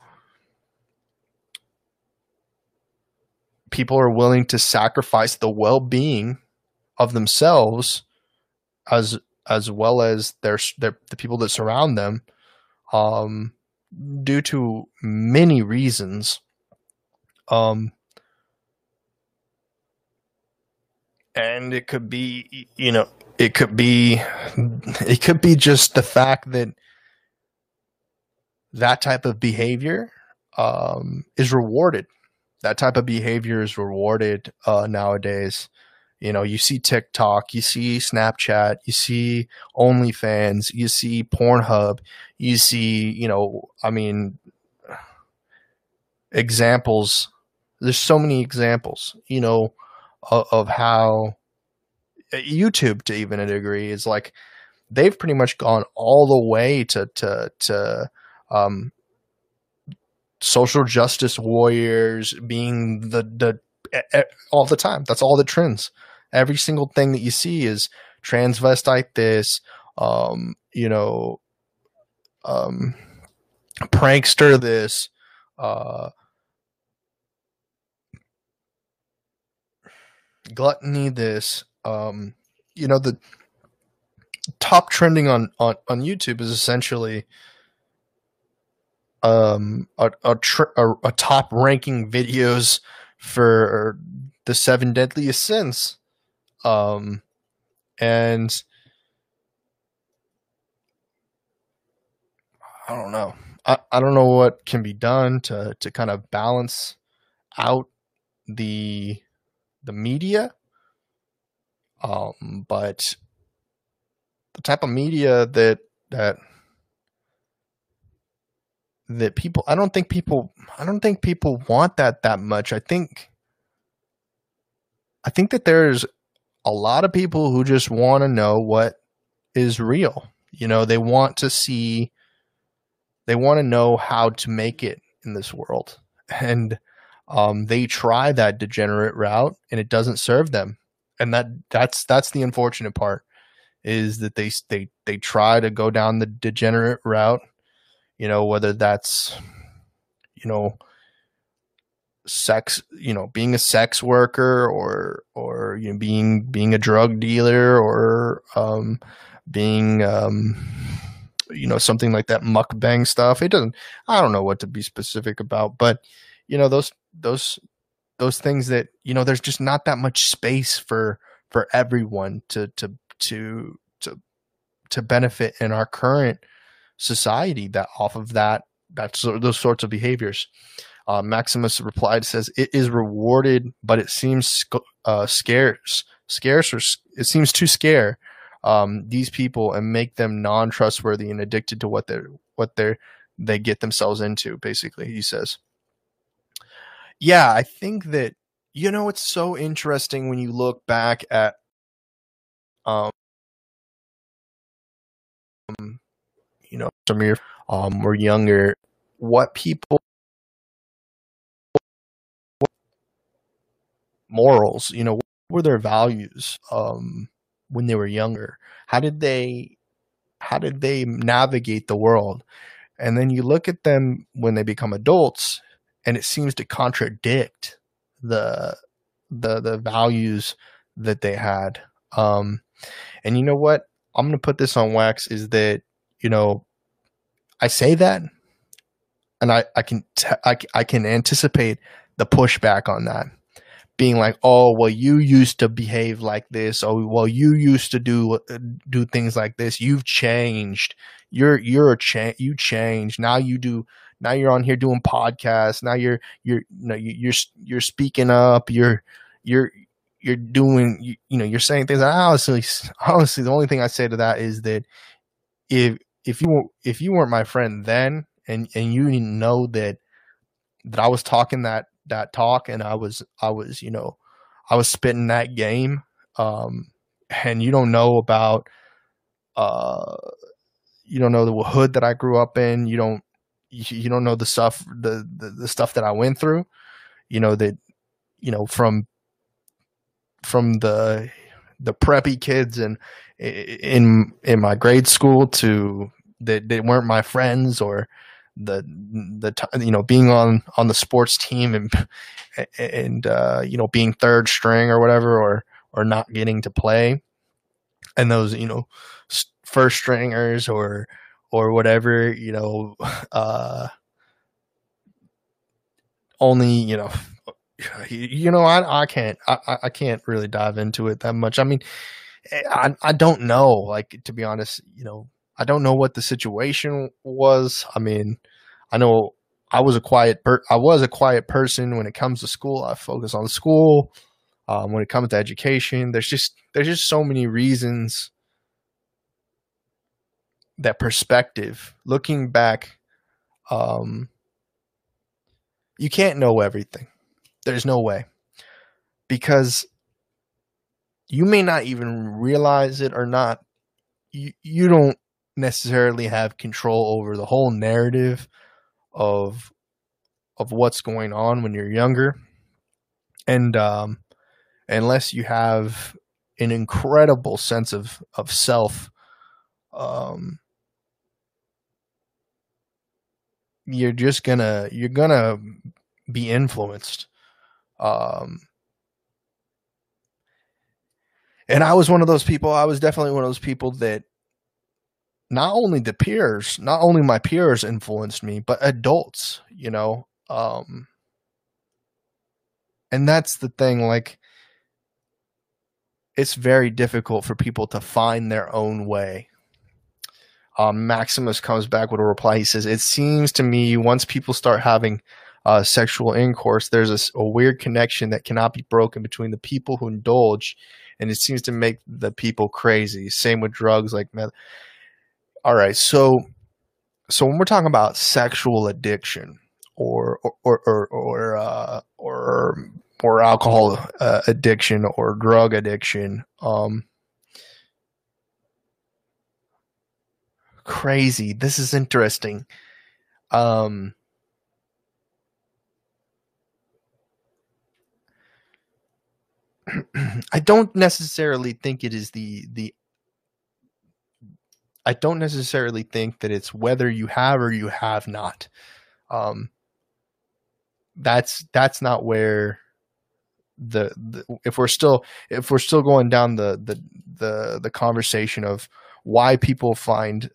are willing to sacrifice the well-being of themselves as well as the people that surround them, due to many reasons. And it could be, it could be just the fact that type of behavior is rewarded. That type of behavior is rewarded nowadays. You see TikTok, you see Snapchat, you see OnlyFans, you see Pornhub, you see, examples. There's so many examples, of how YouTube, to even a degree, is like they've pretty much gone all the way to social justice warriors being the all the time. That's all that trends. Every single thing that you see is transvestite this, prankster this, gluttony this. The top trending on YouTube is essentially a top ranking videos for the 7 deadliest sins. And I don't know. I don't know what can be done to kind of balance out the media. But the type of media that people, I don't think people want that much. I think that there's a lot of people who just want to know what is real. You know, they want to know how to make it in this world. And they try that degenerate route and it doesn't serve them. And that's the unfortunate part, is that they try to go down the degenerate route, you know, whether that's, you know, sex, you know, being a sex worker, or you know, being a drug dealer, or being you know, something like that mukbang stuff. I don't know what to be specific about, but you know, those things that, you know, there's just not that much space for everyone to benefit in our current society that off of that's those sorts of behaviors. Maximus replied, says, it is rewarded, but it seems scarce, or it seems to scare these people and make them non-trustworthy and addicted to what they get themselves into, basically, he says. Yeah, I think that, you know, it's so interesting when you look back at you know, some of your were younger, what people morals, you know, what were their values when they were younger? How did they navigate the world? And then you look at them when they become adults, and it seems to contradict the values that they had. And you know what? I'm going to put this on wax, is that, you know, I say that, and I can anticipate the pushback on that, being like, oh, well, you used to behave like this. Oh, well, you used to do things like this. You've changed. You changed. Now you're on here doing podcasts. Now you're speaking up. You're doing, you know, you're saying things. Honestly, the only thing I say to that is that if you weren't my friend then, and you didn't know that I was talking that talk, and I was you know, I was spitting that game, and you don't know about you don't know the hood that I grew up in, you don't know the stuff that I went through, you know, that, you know, from the preppy kids and in my grade school to that they weren't my friends, or the you know, being on the sports team and you know, being third string or whatever, or not getting to play, and those, you know, first stringers or whatever, you know, only, you know, I can't really dive into it that much. I mean, I don't know, like, to be honest, you know, I don't know what the situation was. I mean, I know I was a quiet person when it comes to school. I focus on school. When it comes to education, there's just so many reasons. That perspective, looking back, you can't know everything. There's no way, because you may not even realize it or not. You don't necessarily have control over the whole narrative of what's going on when you're younger, and unless you have an incredible sense of self, you're gonna be influenced. And I was one of those people. I was definitely one of those people that not only my peers influenced me, but adults, you know. And that's the thing, like, it's very difficult for people to find their own way. Maximus comes back with a reply. He says, it seems to me once people start having sexual intercourse, there's a weird connection that cannot be broken between the people who indulge, and it seems to make the people crazy. Same with drugs like meth. All right, so when we're talking about sexual addiction or alcohol addiction or drug addiction. Crazy. This is interesting. I don't necessarily think it is I don't necessarily think that it's whether you have or you have not. That's not where if we're still going down the conversation of why people find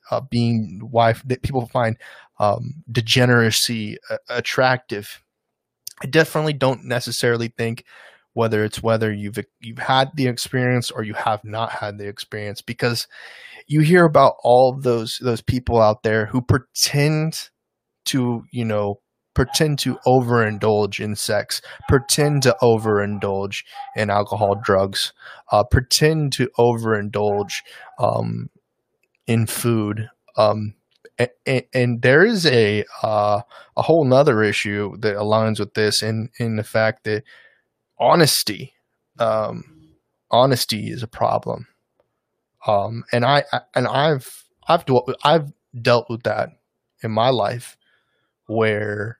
degeneracy attractive. I definitely don't necessarily think whether you've had the experience or you have not had the experience, because you hear about all of those people out there who pretend to overindulge in sex, pretend to overindulge in alcohol, drugs, pretend to overindulge in food. And there is a whole nother issue that aligns with this in the fact that honesty is a problem. And I've dealt with that in my life, where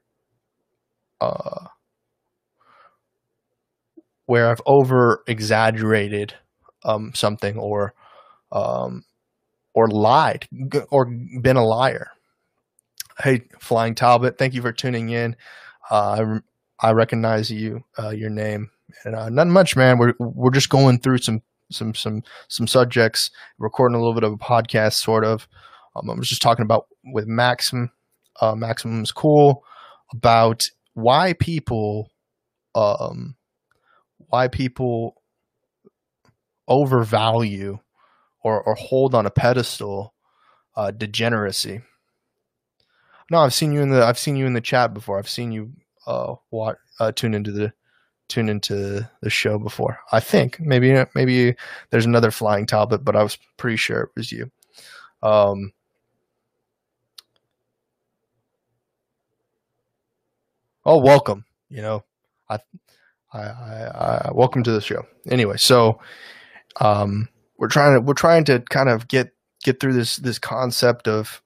I've over exaggerated something or lied or been a liar. Hey, Flying Talbot, thank you for tuning in. I recognize your name, and not much, man. We're just going through some subjects, recording a little bit of a podcast, sort of. I was just talking about with Maxim. Maximum's cool, about why people overvalue or hold on a pedestal degeneracy. No, I've seen you in the chat before. I've seen you tune into the show before. I think maybe there's another Flying Talbot, but I was pretty sure it was you. Oh, welcome. I welcome to the show. Anyway, so we're trying to kind of get through this concept of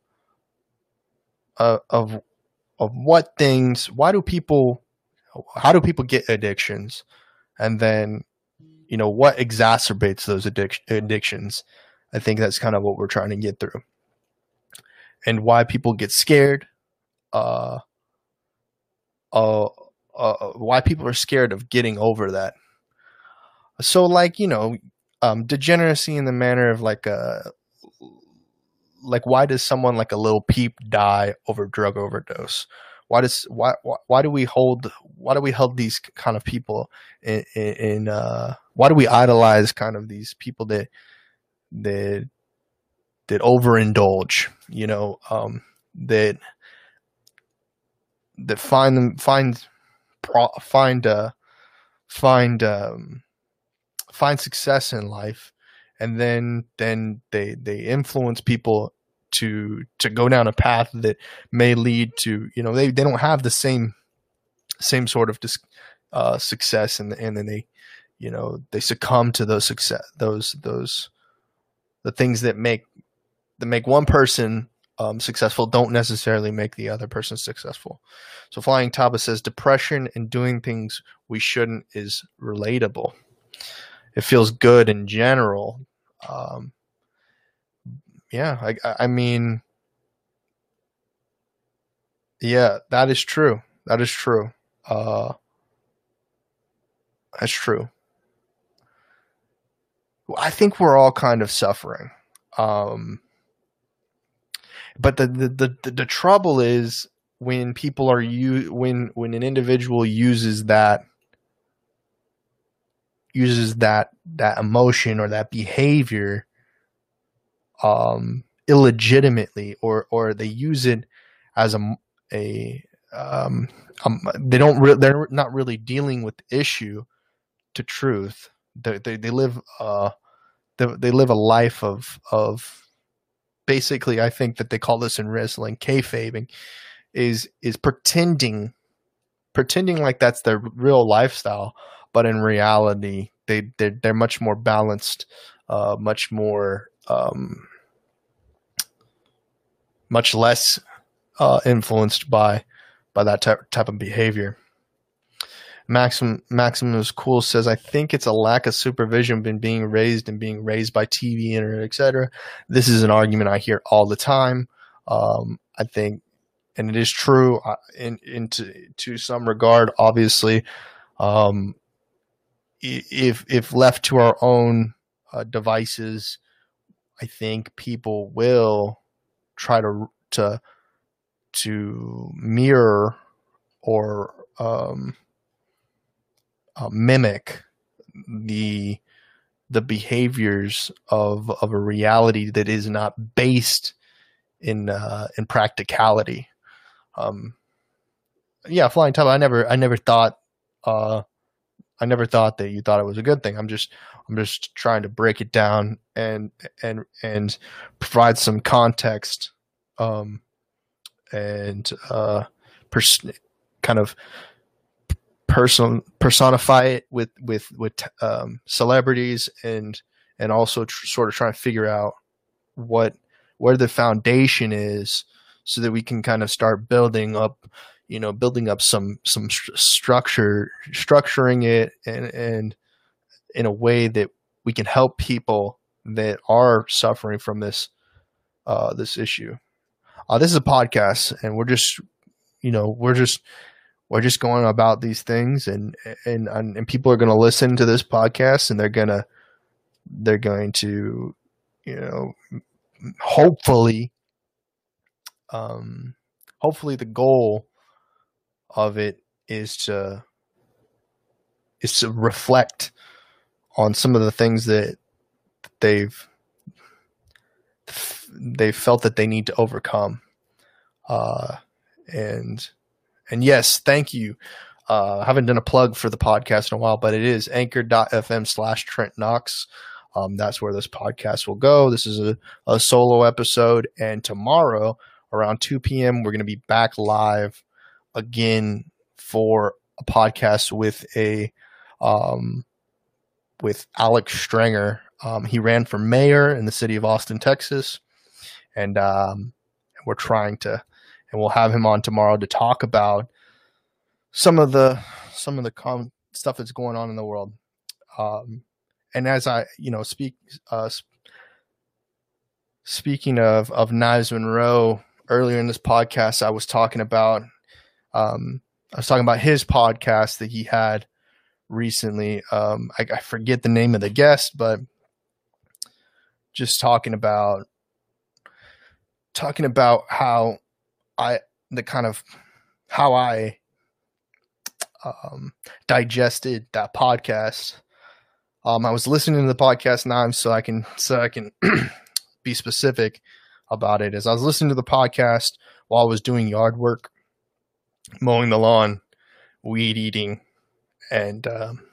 what things, how do people get addictions, and then what exacerbates those addictions. I think that's kind of what we're trying to get through, and why people get scared. Why people are scared of getting over that. So, degeneracy in the manner of why does someone like a Lil Peep die over drug overdose? Why do we hold these kind of people in why do we idolize kind of these people that overindulge, that find success in life, and then they influence people to go down a path that may lead to, they don't have the same sort of success, and then they succumb to those the things that make one person successful don't necessarily make the other person successful. So Flying Talbot says depression and doing things we shouldn't is relatable. It feels good in general. Yeah, I mean, yeah, that is true. That's true. I think we're all kind of suffering. But the trouble is when people are when an individual uses that emotion or that behavior illegitimately, or they use it as they're not really dealing with the issue to truth. They live a life of basically, I think that they call this in wrestling kayfabing, is pretending pretending like that's their real lifestyle, but in reality, they're much more balanced, much more, much less influenced by that type of behavior. Maximus Cool says, I think it's a lack of supervision in being raised by TV, internet, etc. This is an argument I hear all the time. I think, and it is true to some regard, obviously. If left to our own devices, I think people will try to mirror or mimic the behaviors of a reality that is not based in practicality. Flying Tyler, I never thought that you thought it was a good thing. I'm just trying to break it down and provide some context, kind of personify it with celebrities and also sort of trying to figure out where the foundation is, so that we can kind of start building up some structuring it and in a way that we can help people that are suffering from this issue. This is a podcast, and we're just going about these things, and people are going to listen to this podcast, and they're going to hopefully the goal of it is to reflect on some of the things that they've felt that they need to overcome. And yes, thank you. I haven't done a plug for the podcast in a while, but it is anchor.fm/Trent Knox. That's where this podcast will go. This is a solo episode, and tomorrow around 2 p.m. we're going to be back live again for a podcast with with Alex Strenger. He ran for mayor in the city of Austin, Texas, and we're trying to, and we'll have him on tomorrow to talk about some of the stuff that's going on in the world. And as I, speaking of Knives Monroe, earlier in this podcast, I was talking about his podcast that he had recently. I forget the name of the guest, but just talking about how I digested that podcast. I was listening to the podcast now, so I can be specific about it. As I was listening to the podcast while I was doing yard work, mowing the lawn, weed eating, and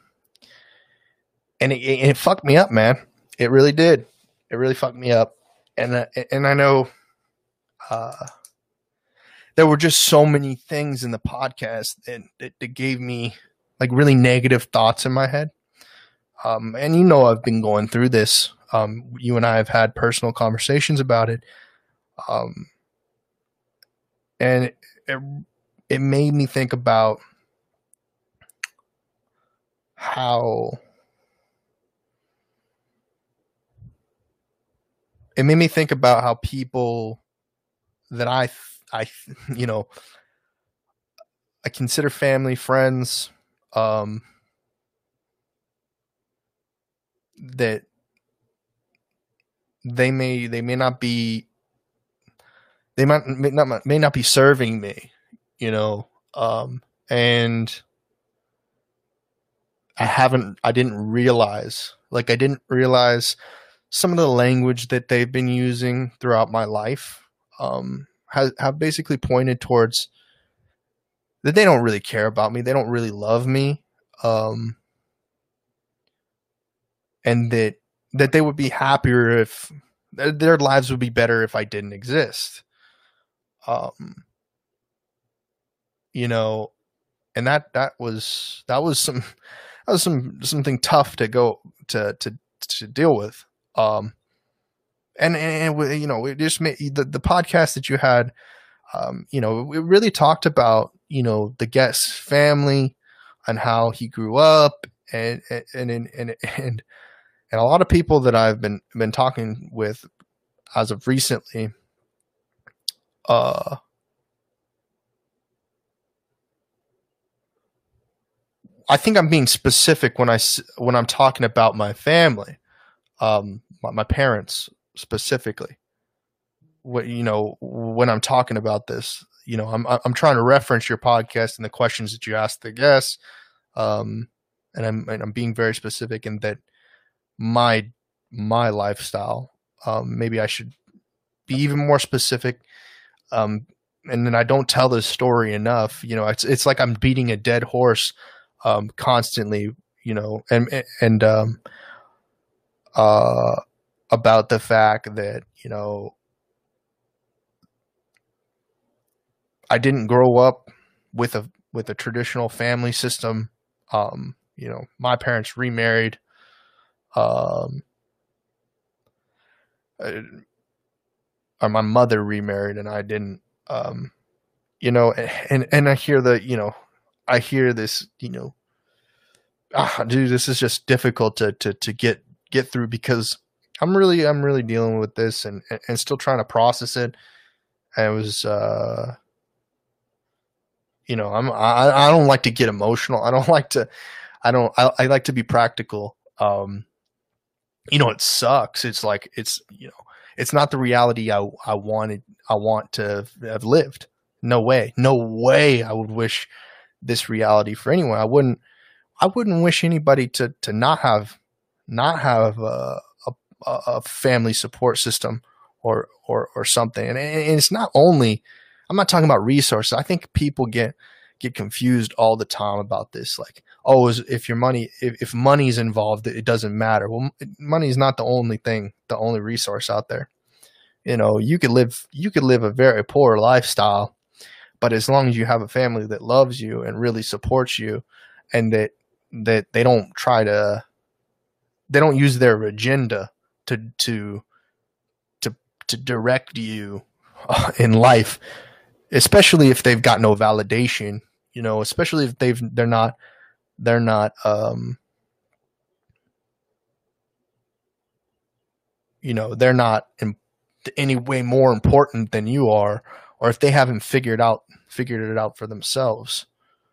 it fucked me up, man. It really did. It really fucked me up, and I know there were just so many things in the podcast that gave me like really negative thoughts in my head. And I've been going through this. You and I have had personal conversations about it. And it made me think about how people that I consider family, friends, that they may not be serving me, and I didn't realize some of the language that they've been using throughout my life, have basically pointed towards that they don't really care about me. They don't really love me. And that they would be happier if their lives would be better if I didn't exist. and that was something tough to go to deal with. And you know, it just made the podcast that you had. You know, it really talked about, you know, the guest's family and how he grew up, and a lot of people that I've been talking with as of recently, I think I'm being specific when I'm talking about my family, my parents specifically. What, you know, when I'm talking about this, you know, I'm trying to reference your podcast and the questions that you asked the guests, and I'm being very specific in that my lifestyle. Maybe I should be even more specific. And then I don't tell this story enough. You know, it's like I'm beating a dead horse constantly. You know, and about the fact that, you know, I didn't grow up with a traditional family system. You know, my parents remarried. Or my mother remarried and I didn't. You know, and I hear I hear this, you know, dude, this is just difficult to get through, because I'm really dealing with this and still trying to process it. And it was, you know, I don't like to get emotional. I like to be practical. You know, it sucks. It's like, you know, it's not the reality I want to have lived. No way I would wish this reality for anyone. I wouldn't wish anybody to not have a family support system or something. And it's not only, I'm not talking about resources. I think people get confused all the time about this. Like, oh, if money's involved, it doesn't matter. Well, money is not the only thing, the only resource out there. You know, you could live a very poor lifestyle, but as long as you have a family that loves you and really supports you, and that they don't use their agenda to direct you in life, especially if they've got no validation, you know, especially if they're not you know, they're not in any way more important than you are, or if they haven't figured it out for themselves.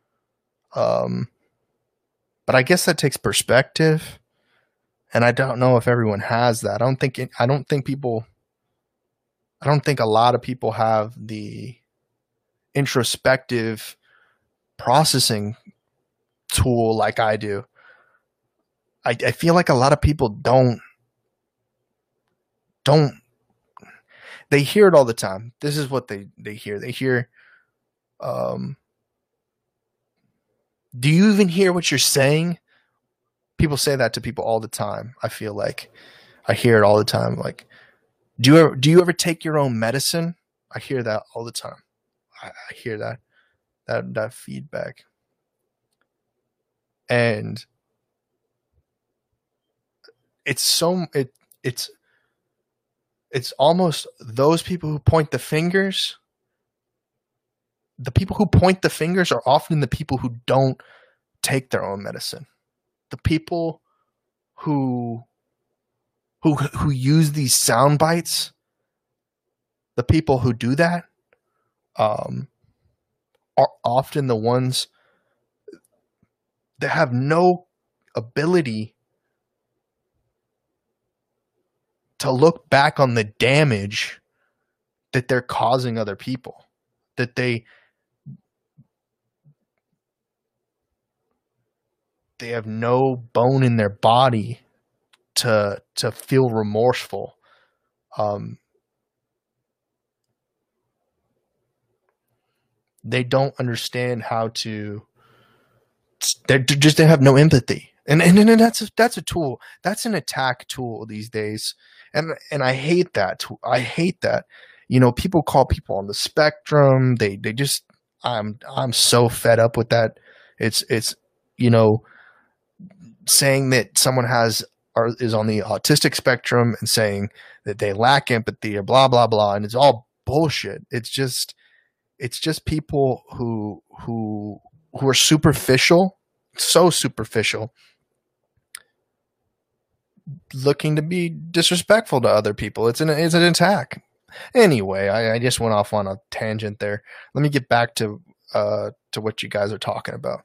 But I guess that takes perspective, and I don't know if everyone has that. I don't think a lot of people have the introspective processing tool like I do. I feel like a lot of people don't. They hear it all the time. This is what they hear. They hear, do you even hear what you're saying? People say that to people all the time. I feel like I hear it all the time. Like, do you ever take your own medicine? I hear that all the time. I hear that feedback. And it's almost those people who point the fingers. The people who point the fingers are often the people who don't take their own medicine. The people who use these sound bites, the people who do that, are often the ones that have no ability to look back on the damage that they're causing other people, that they have no bone in their body to feel remorseful. They don't understand how to. They have no empathy, and that's a tool. That's an attack tool these days, and I hate that. I hate that. You know, people call people on the spectrum. They just. I'm so fed up with that It's you know, saying that someone is on the autistic spectrum and saying that they lack empathy or blah blah blah, and it's all bullshit. It's just people who are superficial, so superficial, looking to be disrespectful to other people. It's an attack. Anyway, I just went off on a tangent there. Let me get back to what you guys are talking about.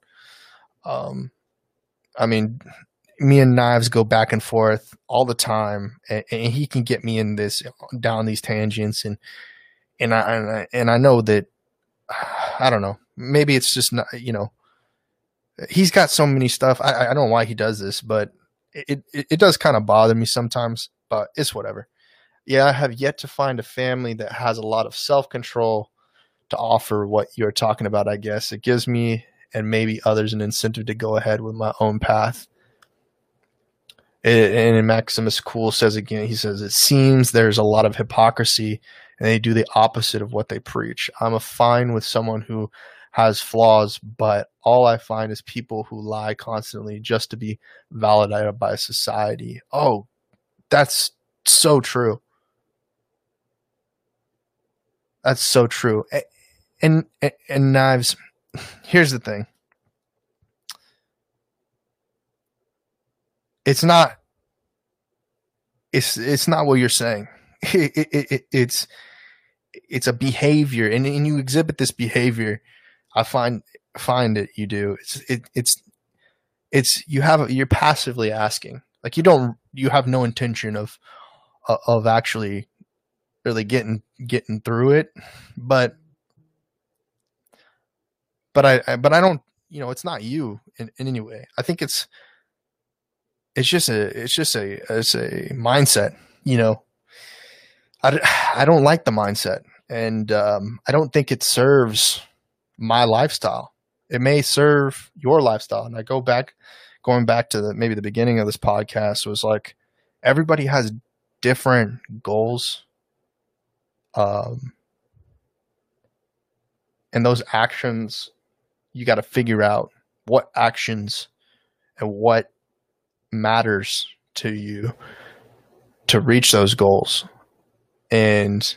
I mean, me and Knives go back and forth all the time, and he can get me down these tangents, and I know that, I don't know, maybe it's just not, he's got so many stuff. I don't know why he does this, but it does kind of bother me sometimes, but it's whatever. Yeah, I have yet to find a family that has a lot of self-control to offer what you're talking about, I guess. It gives me and maybe others an incentive to go ahead with my own path. And Maximus Cool says again, he says, it seems there's a lot of hypocrisy and they do the opposite of what they preach. I'm fine with someone who has flaws, but all I find is people who lie constantly just to be validated by society. Oh, that's so true. That's so true. And Knives, here's the thing. It's not what you're saying. It's a behavior, and you exhibit this behavior. I find it you do. You're passively asking. Like you have no intention of actually really getting through it, but I don't, it's not you in any way. I think it's just a mindset, I don't like the mindset, and I don't think it serves my lifestyle. It may serve your lifestyle. And going back to maybe the beginning of this podcast was like, everybody has different goals. And those actions, you got to figure out what actions and what matters to you to reach those goals. And,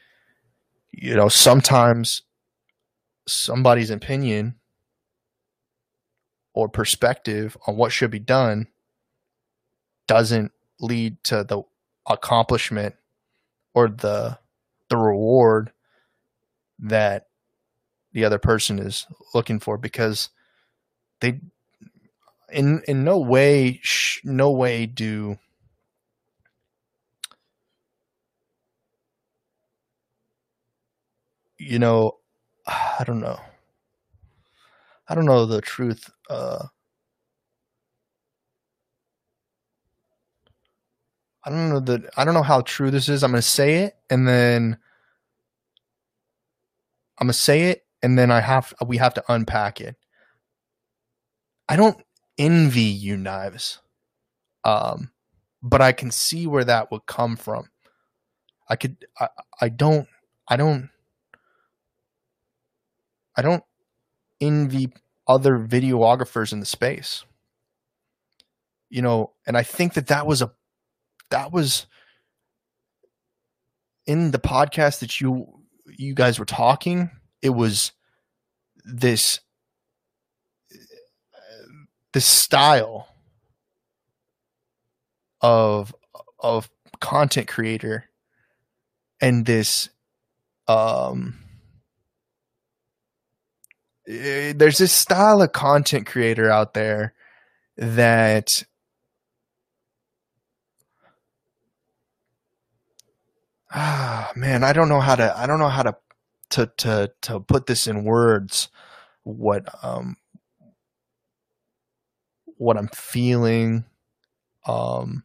sometimes somebody's opinion or perspective on what should be done doesn't lead to the accomplishment or the reward that the other person is looking for, because they in no way do I don't know the truth. I don't know how true this is. I'm going to say it and then we have to unpack it. I don't envy you, Knives. But I can see where that would come from. I don't envy other videographers in the space. And I think that was in the podcast that you guys were talking. It was this style of content creator, and this there's this style of content creator out there that man, I don't know how to put this in words, what I'm feeling, and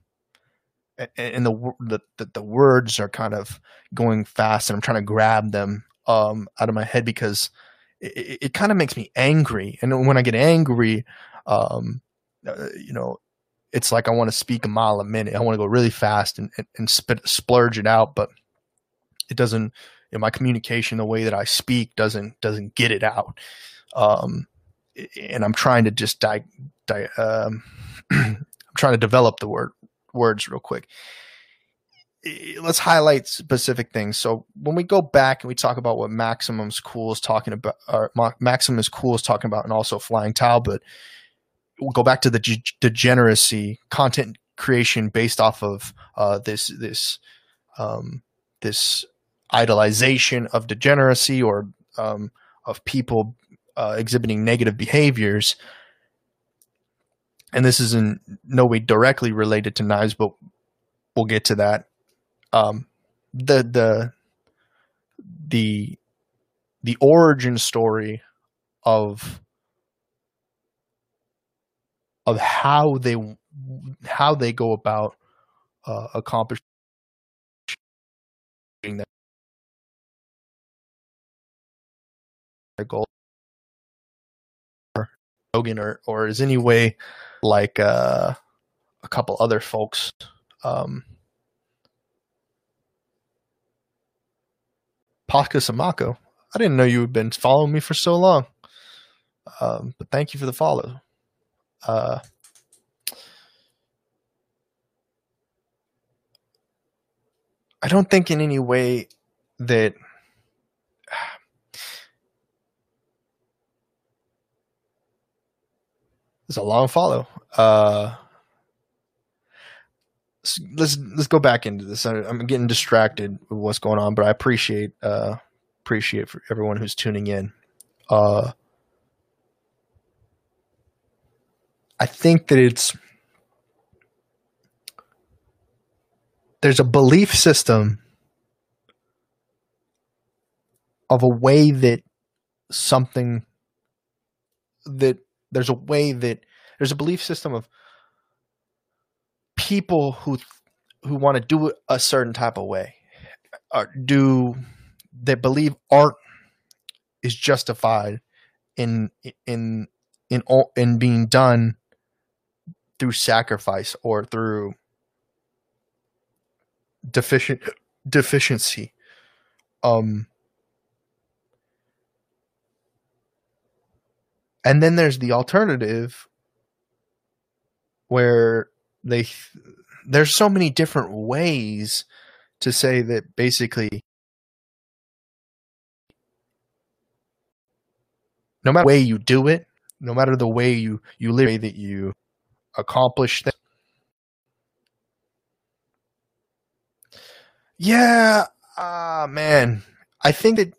the words are kind of going fast, and I'm trying to grab them out of my head, because it kind of makes me angry. And when I get angry, it's like I want to speak a mile a minute. I want to go really fast and splurge it out, but it doesn't. My communication, the way that I speak, doesn't get it out. and I'm trying to just I'm trying to develop the words real quick. Let's highlight specific things. So when we go back and we talk about what Maximum Cool is talking about, and also Flying Talbot, we'll go back to the degeneracy, content creation based off of this idolization of degeneracy, or of people exhibiting negative behaviors. And this is in no way directly related to knives, but we'll get to that. The origin story of how they go about accomplishing their goal, Rogan, or is any way like a couple other folks. Pasca Samako, I didn't know you had been following me for so long, but thank you for the follow. I don't think in any way that it's a long follow. Let's go back into this. I'm getting distracted with what's going on, but I appreciate for everyone who's tuning in. I think that there's a belief system of a way that something that there's a belief system of people who want to do it a certain type of way, that believe art is justified in being done through sacrifice or through deficiency. And then there's the alternative where there's so many different ways to say that basically no matter the way you do it, no matter the way you live, the way that you accomplish things. Yeah, man. I think that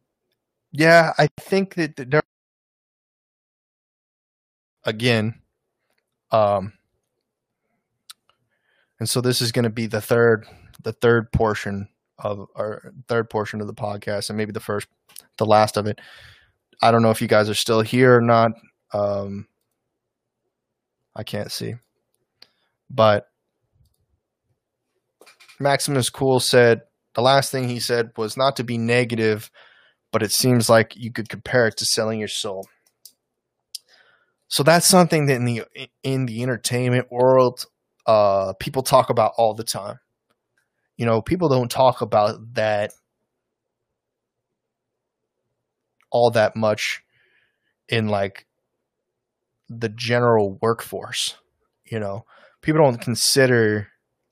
there, again, and so this is going to be the third portion of the podcast, and maybe the last of it. I don't know if you guys are still here or not. I can't see, but Maximus Cool said the last thing he said was not to be negative, but it seems like you could compare it to selling your soul. So that's something that in the entertainment world, people talk about all the time. You know, people don't talk about that all that much in like the general workforce. You know, people don't consider,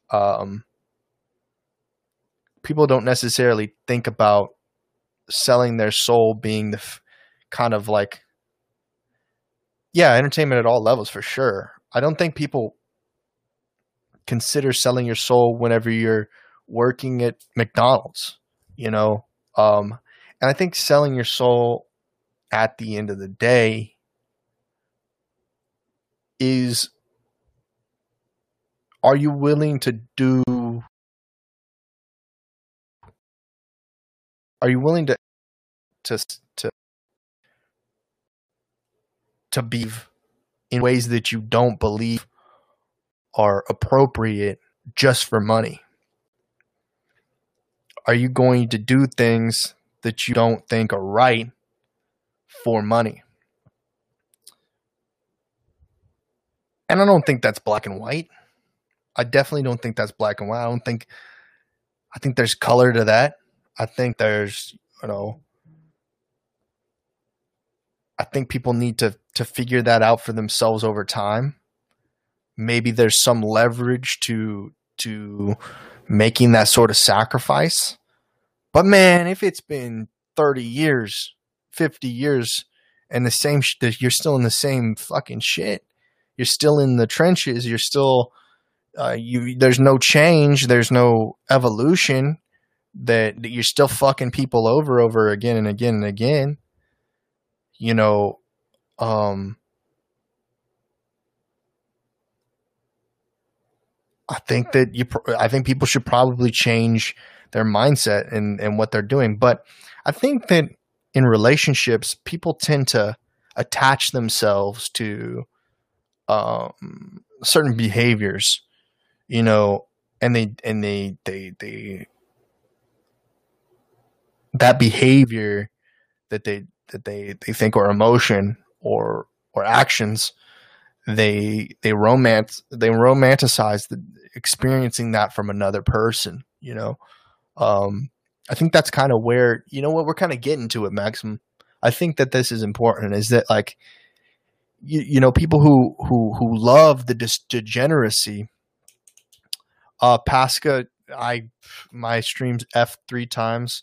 people don't necessarily think about selling their soul being the kind of like, yeah, entertainment at all levels for sure. I don't think people consider selling your soul whenever you're working at McDonald's, you know? And I think selling your soul at the end of the day is, are you willing to be in ways that you don't believe are appropriate just for money? Are you going to do things that you don't think are right for money? And I don't think that's black and white. I definitely don't think that's black and white. I think there's color to that. I think there's, you know, I think people need to figure that out for themselves over time. Maybe there's some leverage to making that sort of sacrifice. But man, if it's been 30 years, 50 years, and the same, you're still in the same fucking shit. You're still in the trenches. You're still, there's no change. There's no evolution. That you're still fucking people over again and again and again. You know, I think people should probably change their mindset and what they're doing. But I think that in relationships, people tend to attach themselves to certain behaviors, you know, and they that behavior that they think, or emotion or actions, they romanticize experiencing that from another person, you know. I think that's kind of where, you know what, we're kind of getting to it, Maxim. I think that this is important, is that like, you know, people who love the degeneracy, Pasca, my streams F 3 times.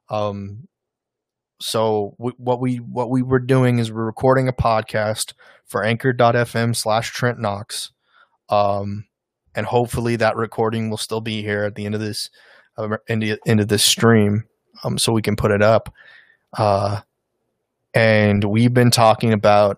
So what we were doing is we're recording a podcast for anchor.fm/Trent Knox. And hopefully that recording will still be here at the end of this, end of this stream, so we can put it up. And we've been talking about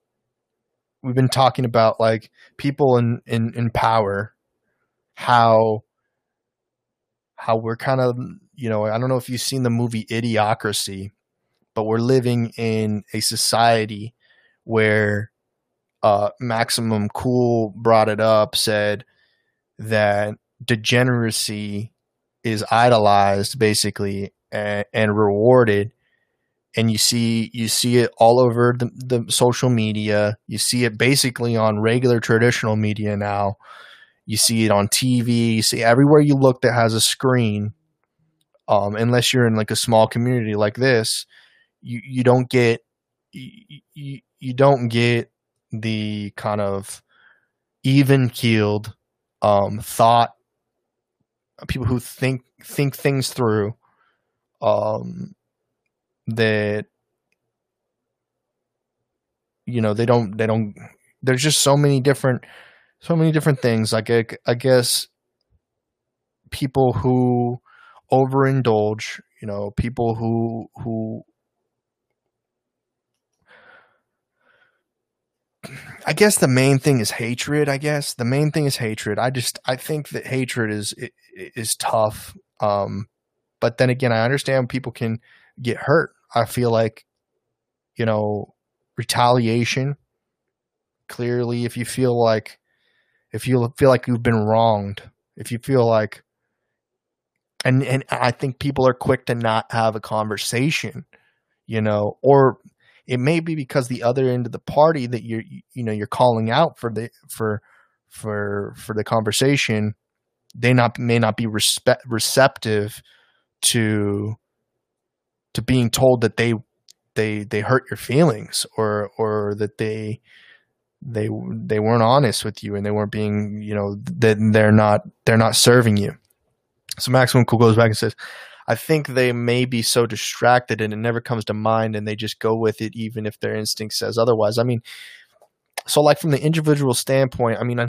like people in power, how we're kind of, you know, I don't know if you've seen the movie Idiocracy, but we're living in a society where Maximum Cool brought it up, said that degeneracy is idolized basically and rewarded. And you see it all over the social media. You see it basically on regular traditional media now. You see it on TV. You see everywhere you look that has a screen. Unless you're in like a small community like this, you don't get the kind of even keeled thought, people who think things through, that, you know, they don't there's just so many different things. Like I guess people who overindulge, you know, people who I guess the main thing is hatred. I think that hatred is tough. But then again, I understand people can get hurt. I feel like, you know, retaliation, clearly, if you feel like you've been wronged, if you feel like, and I think people are quick to not have a conversation, you know, or it may be because the other end of the party that you're calling out for the conversation, they may not be receptive to being told that they hurt your feelings, or that they weren't honest with you, and they weren't being, you know, that they're not serving you. So Maximum Cool goes back and says, I think they may be so distracted and it never comes to mind, and they just go with it even if their instinct says otherwise. I mean, so like from the individual standpoint, I mean,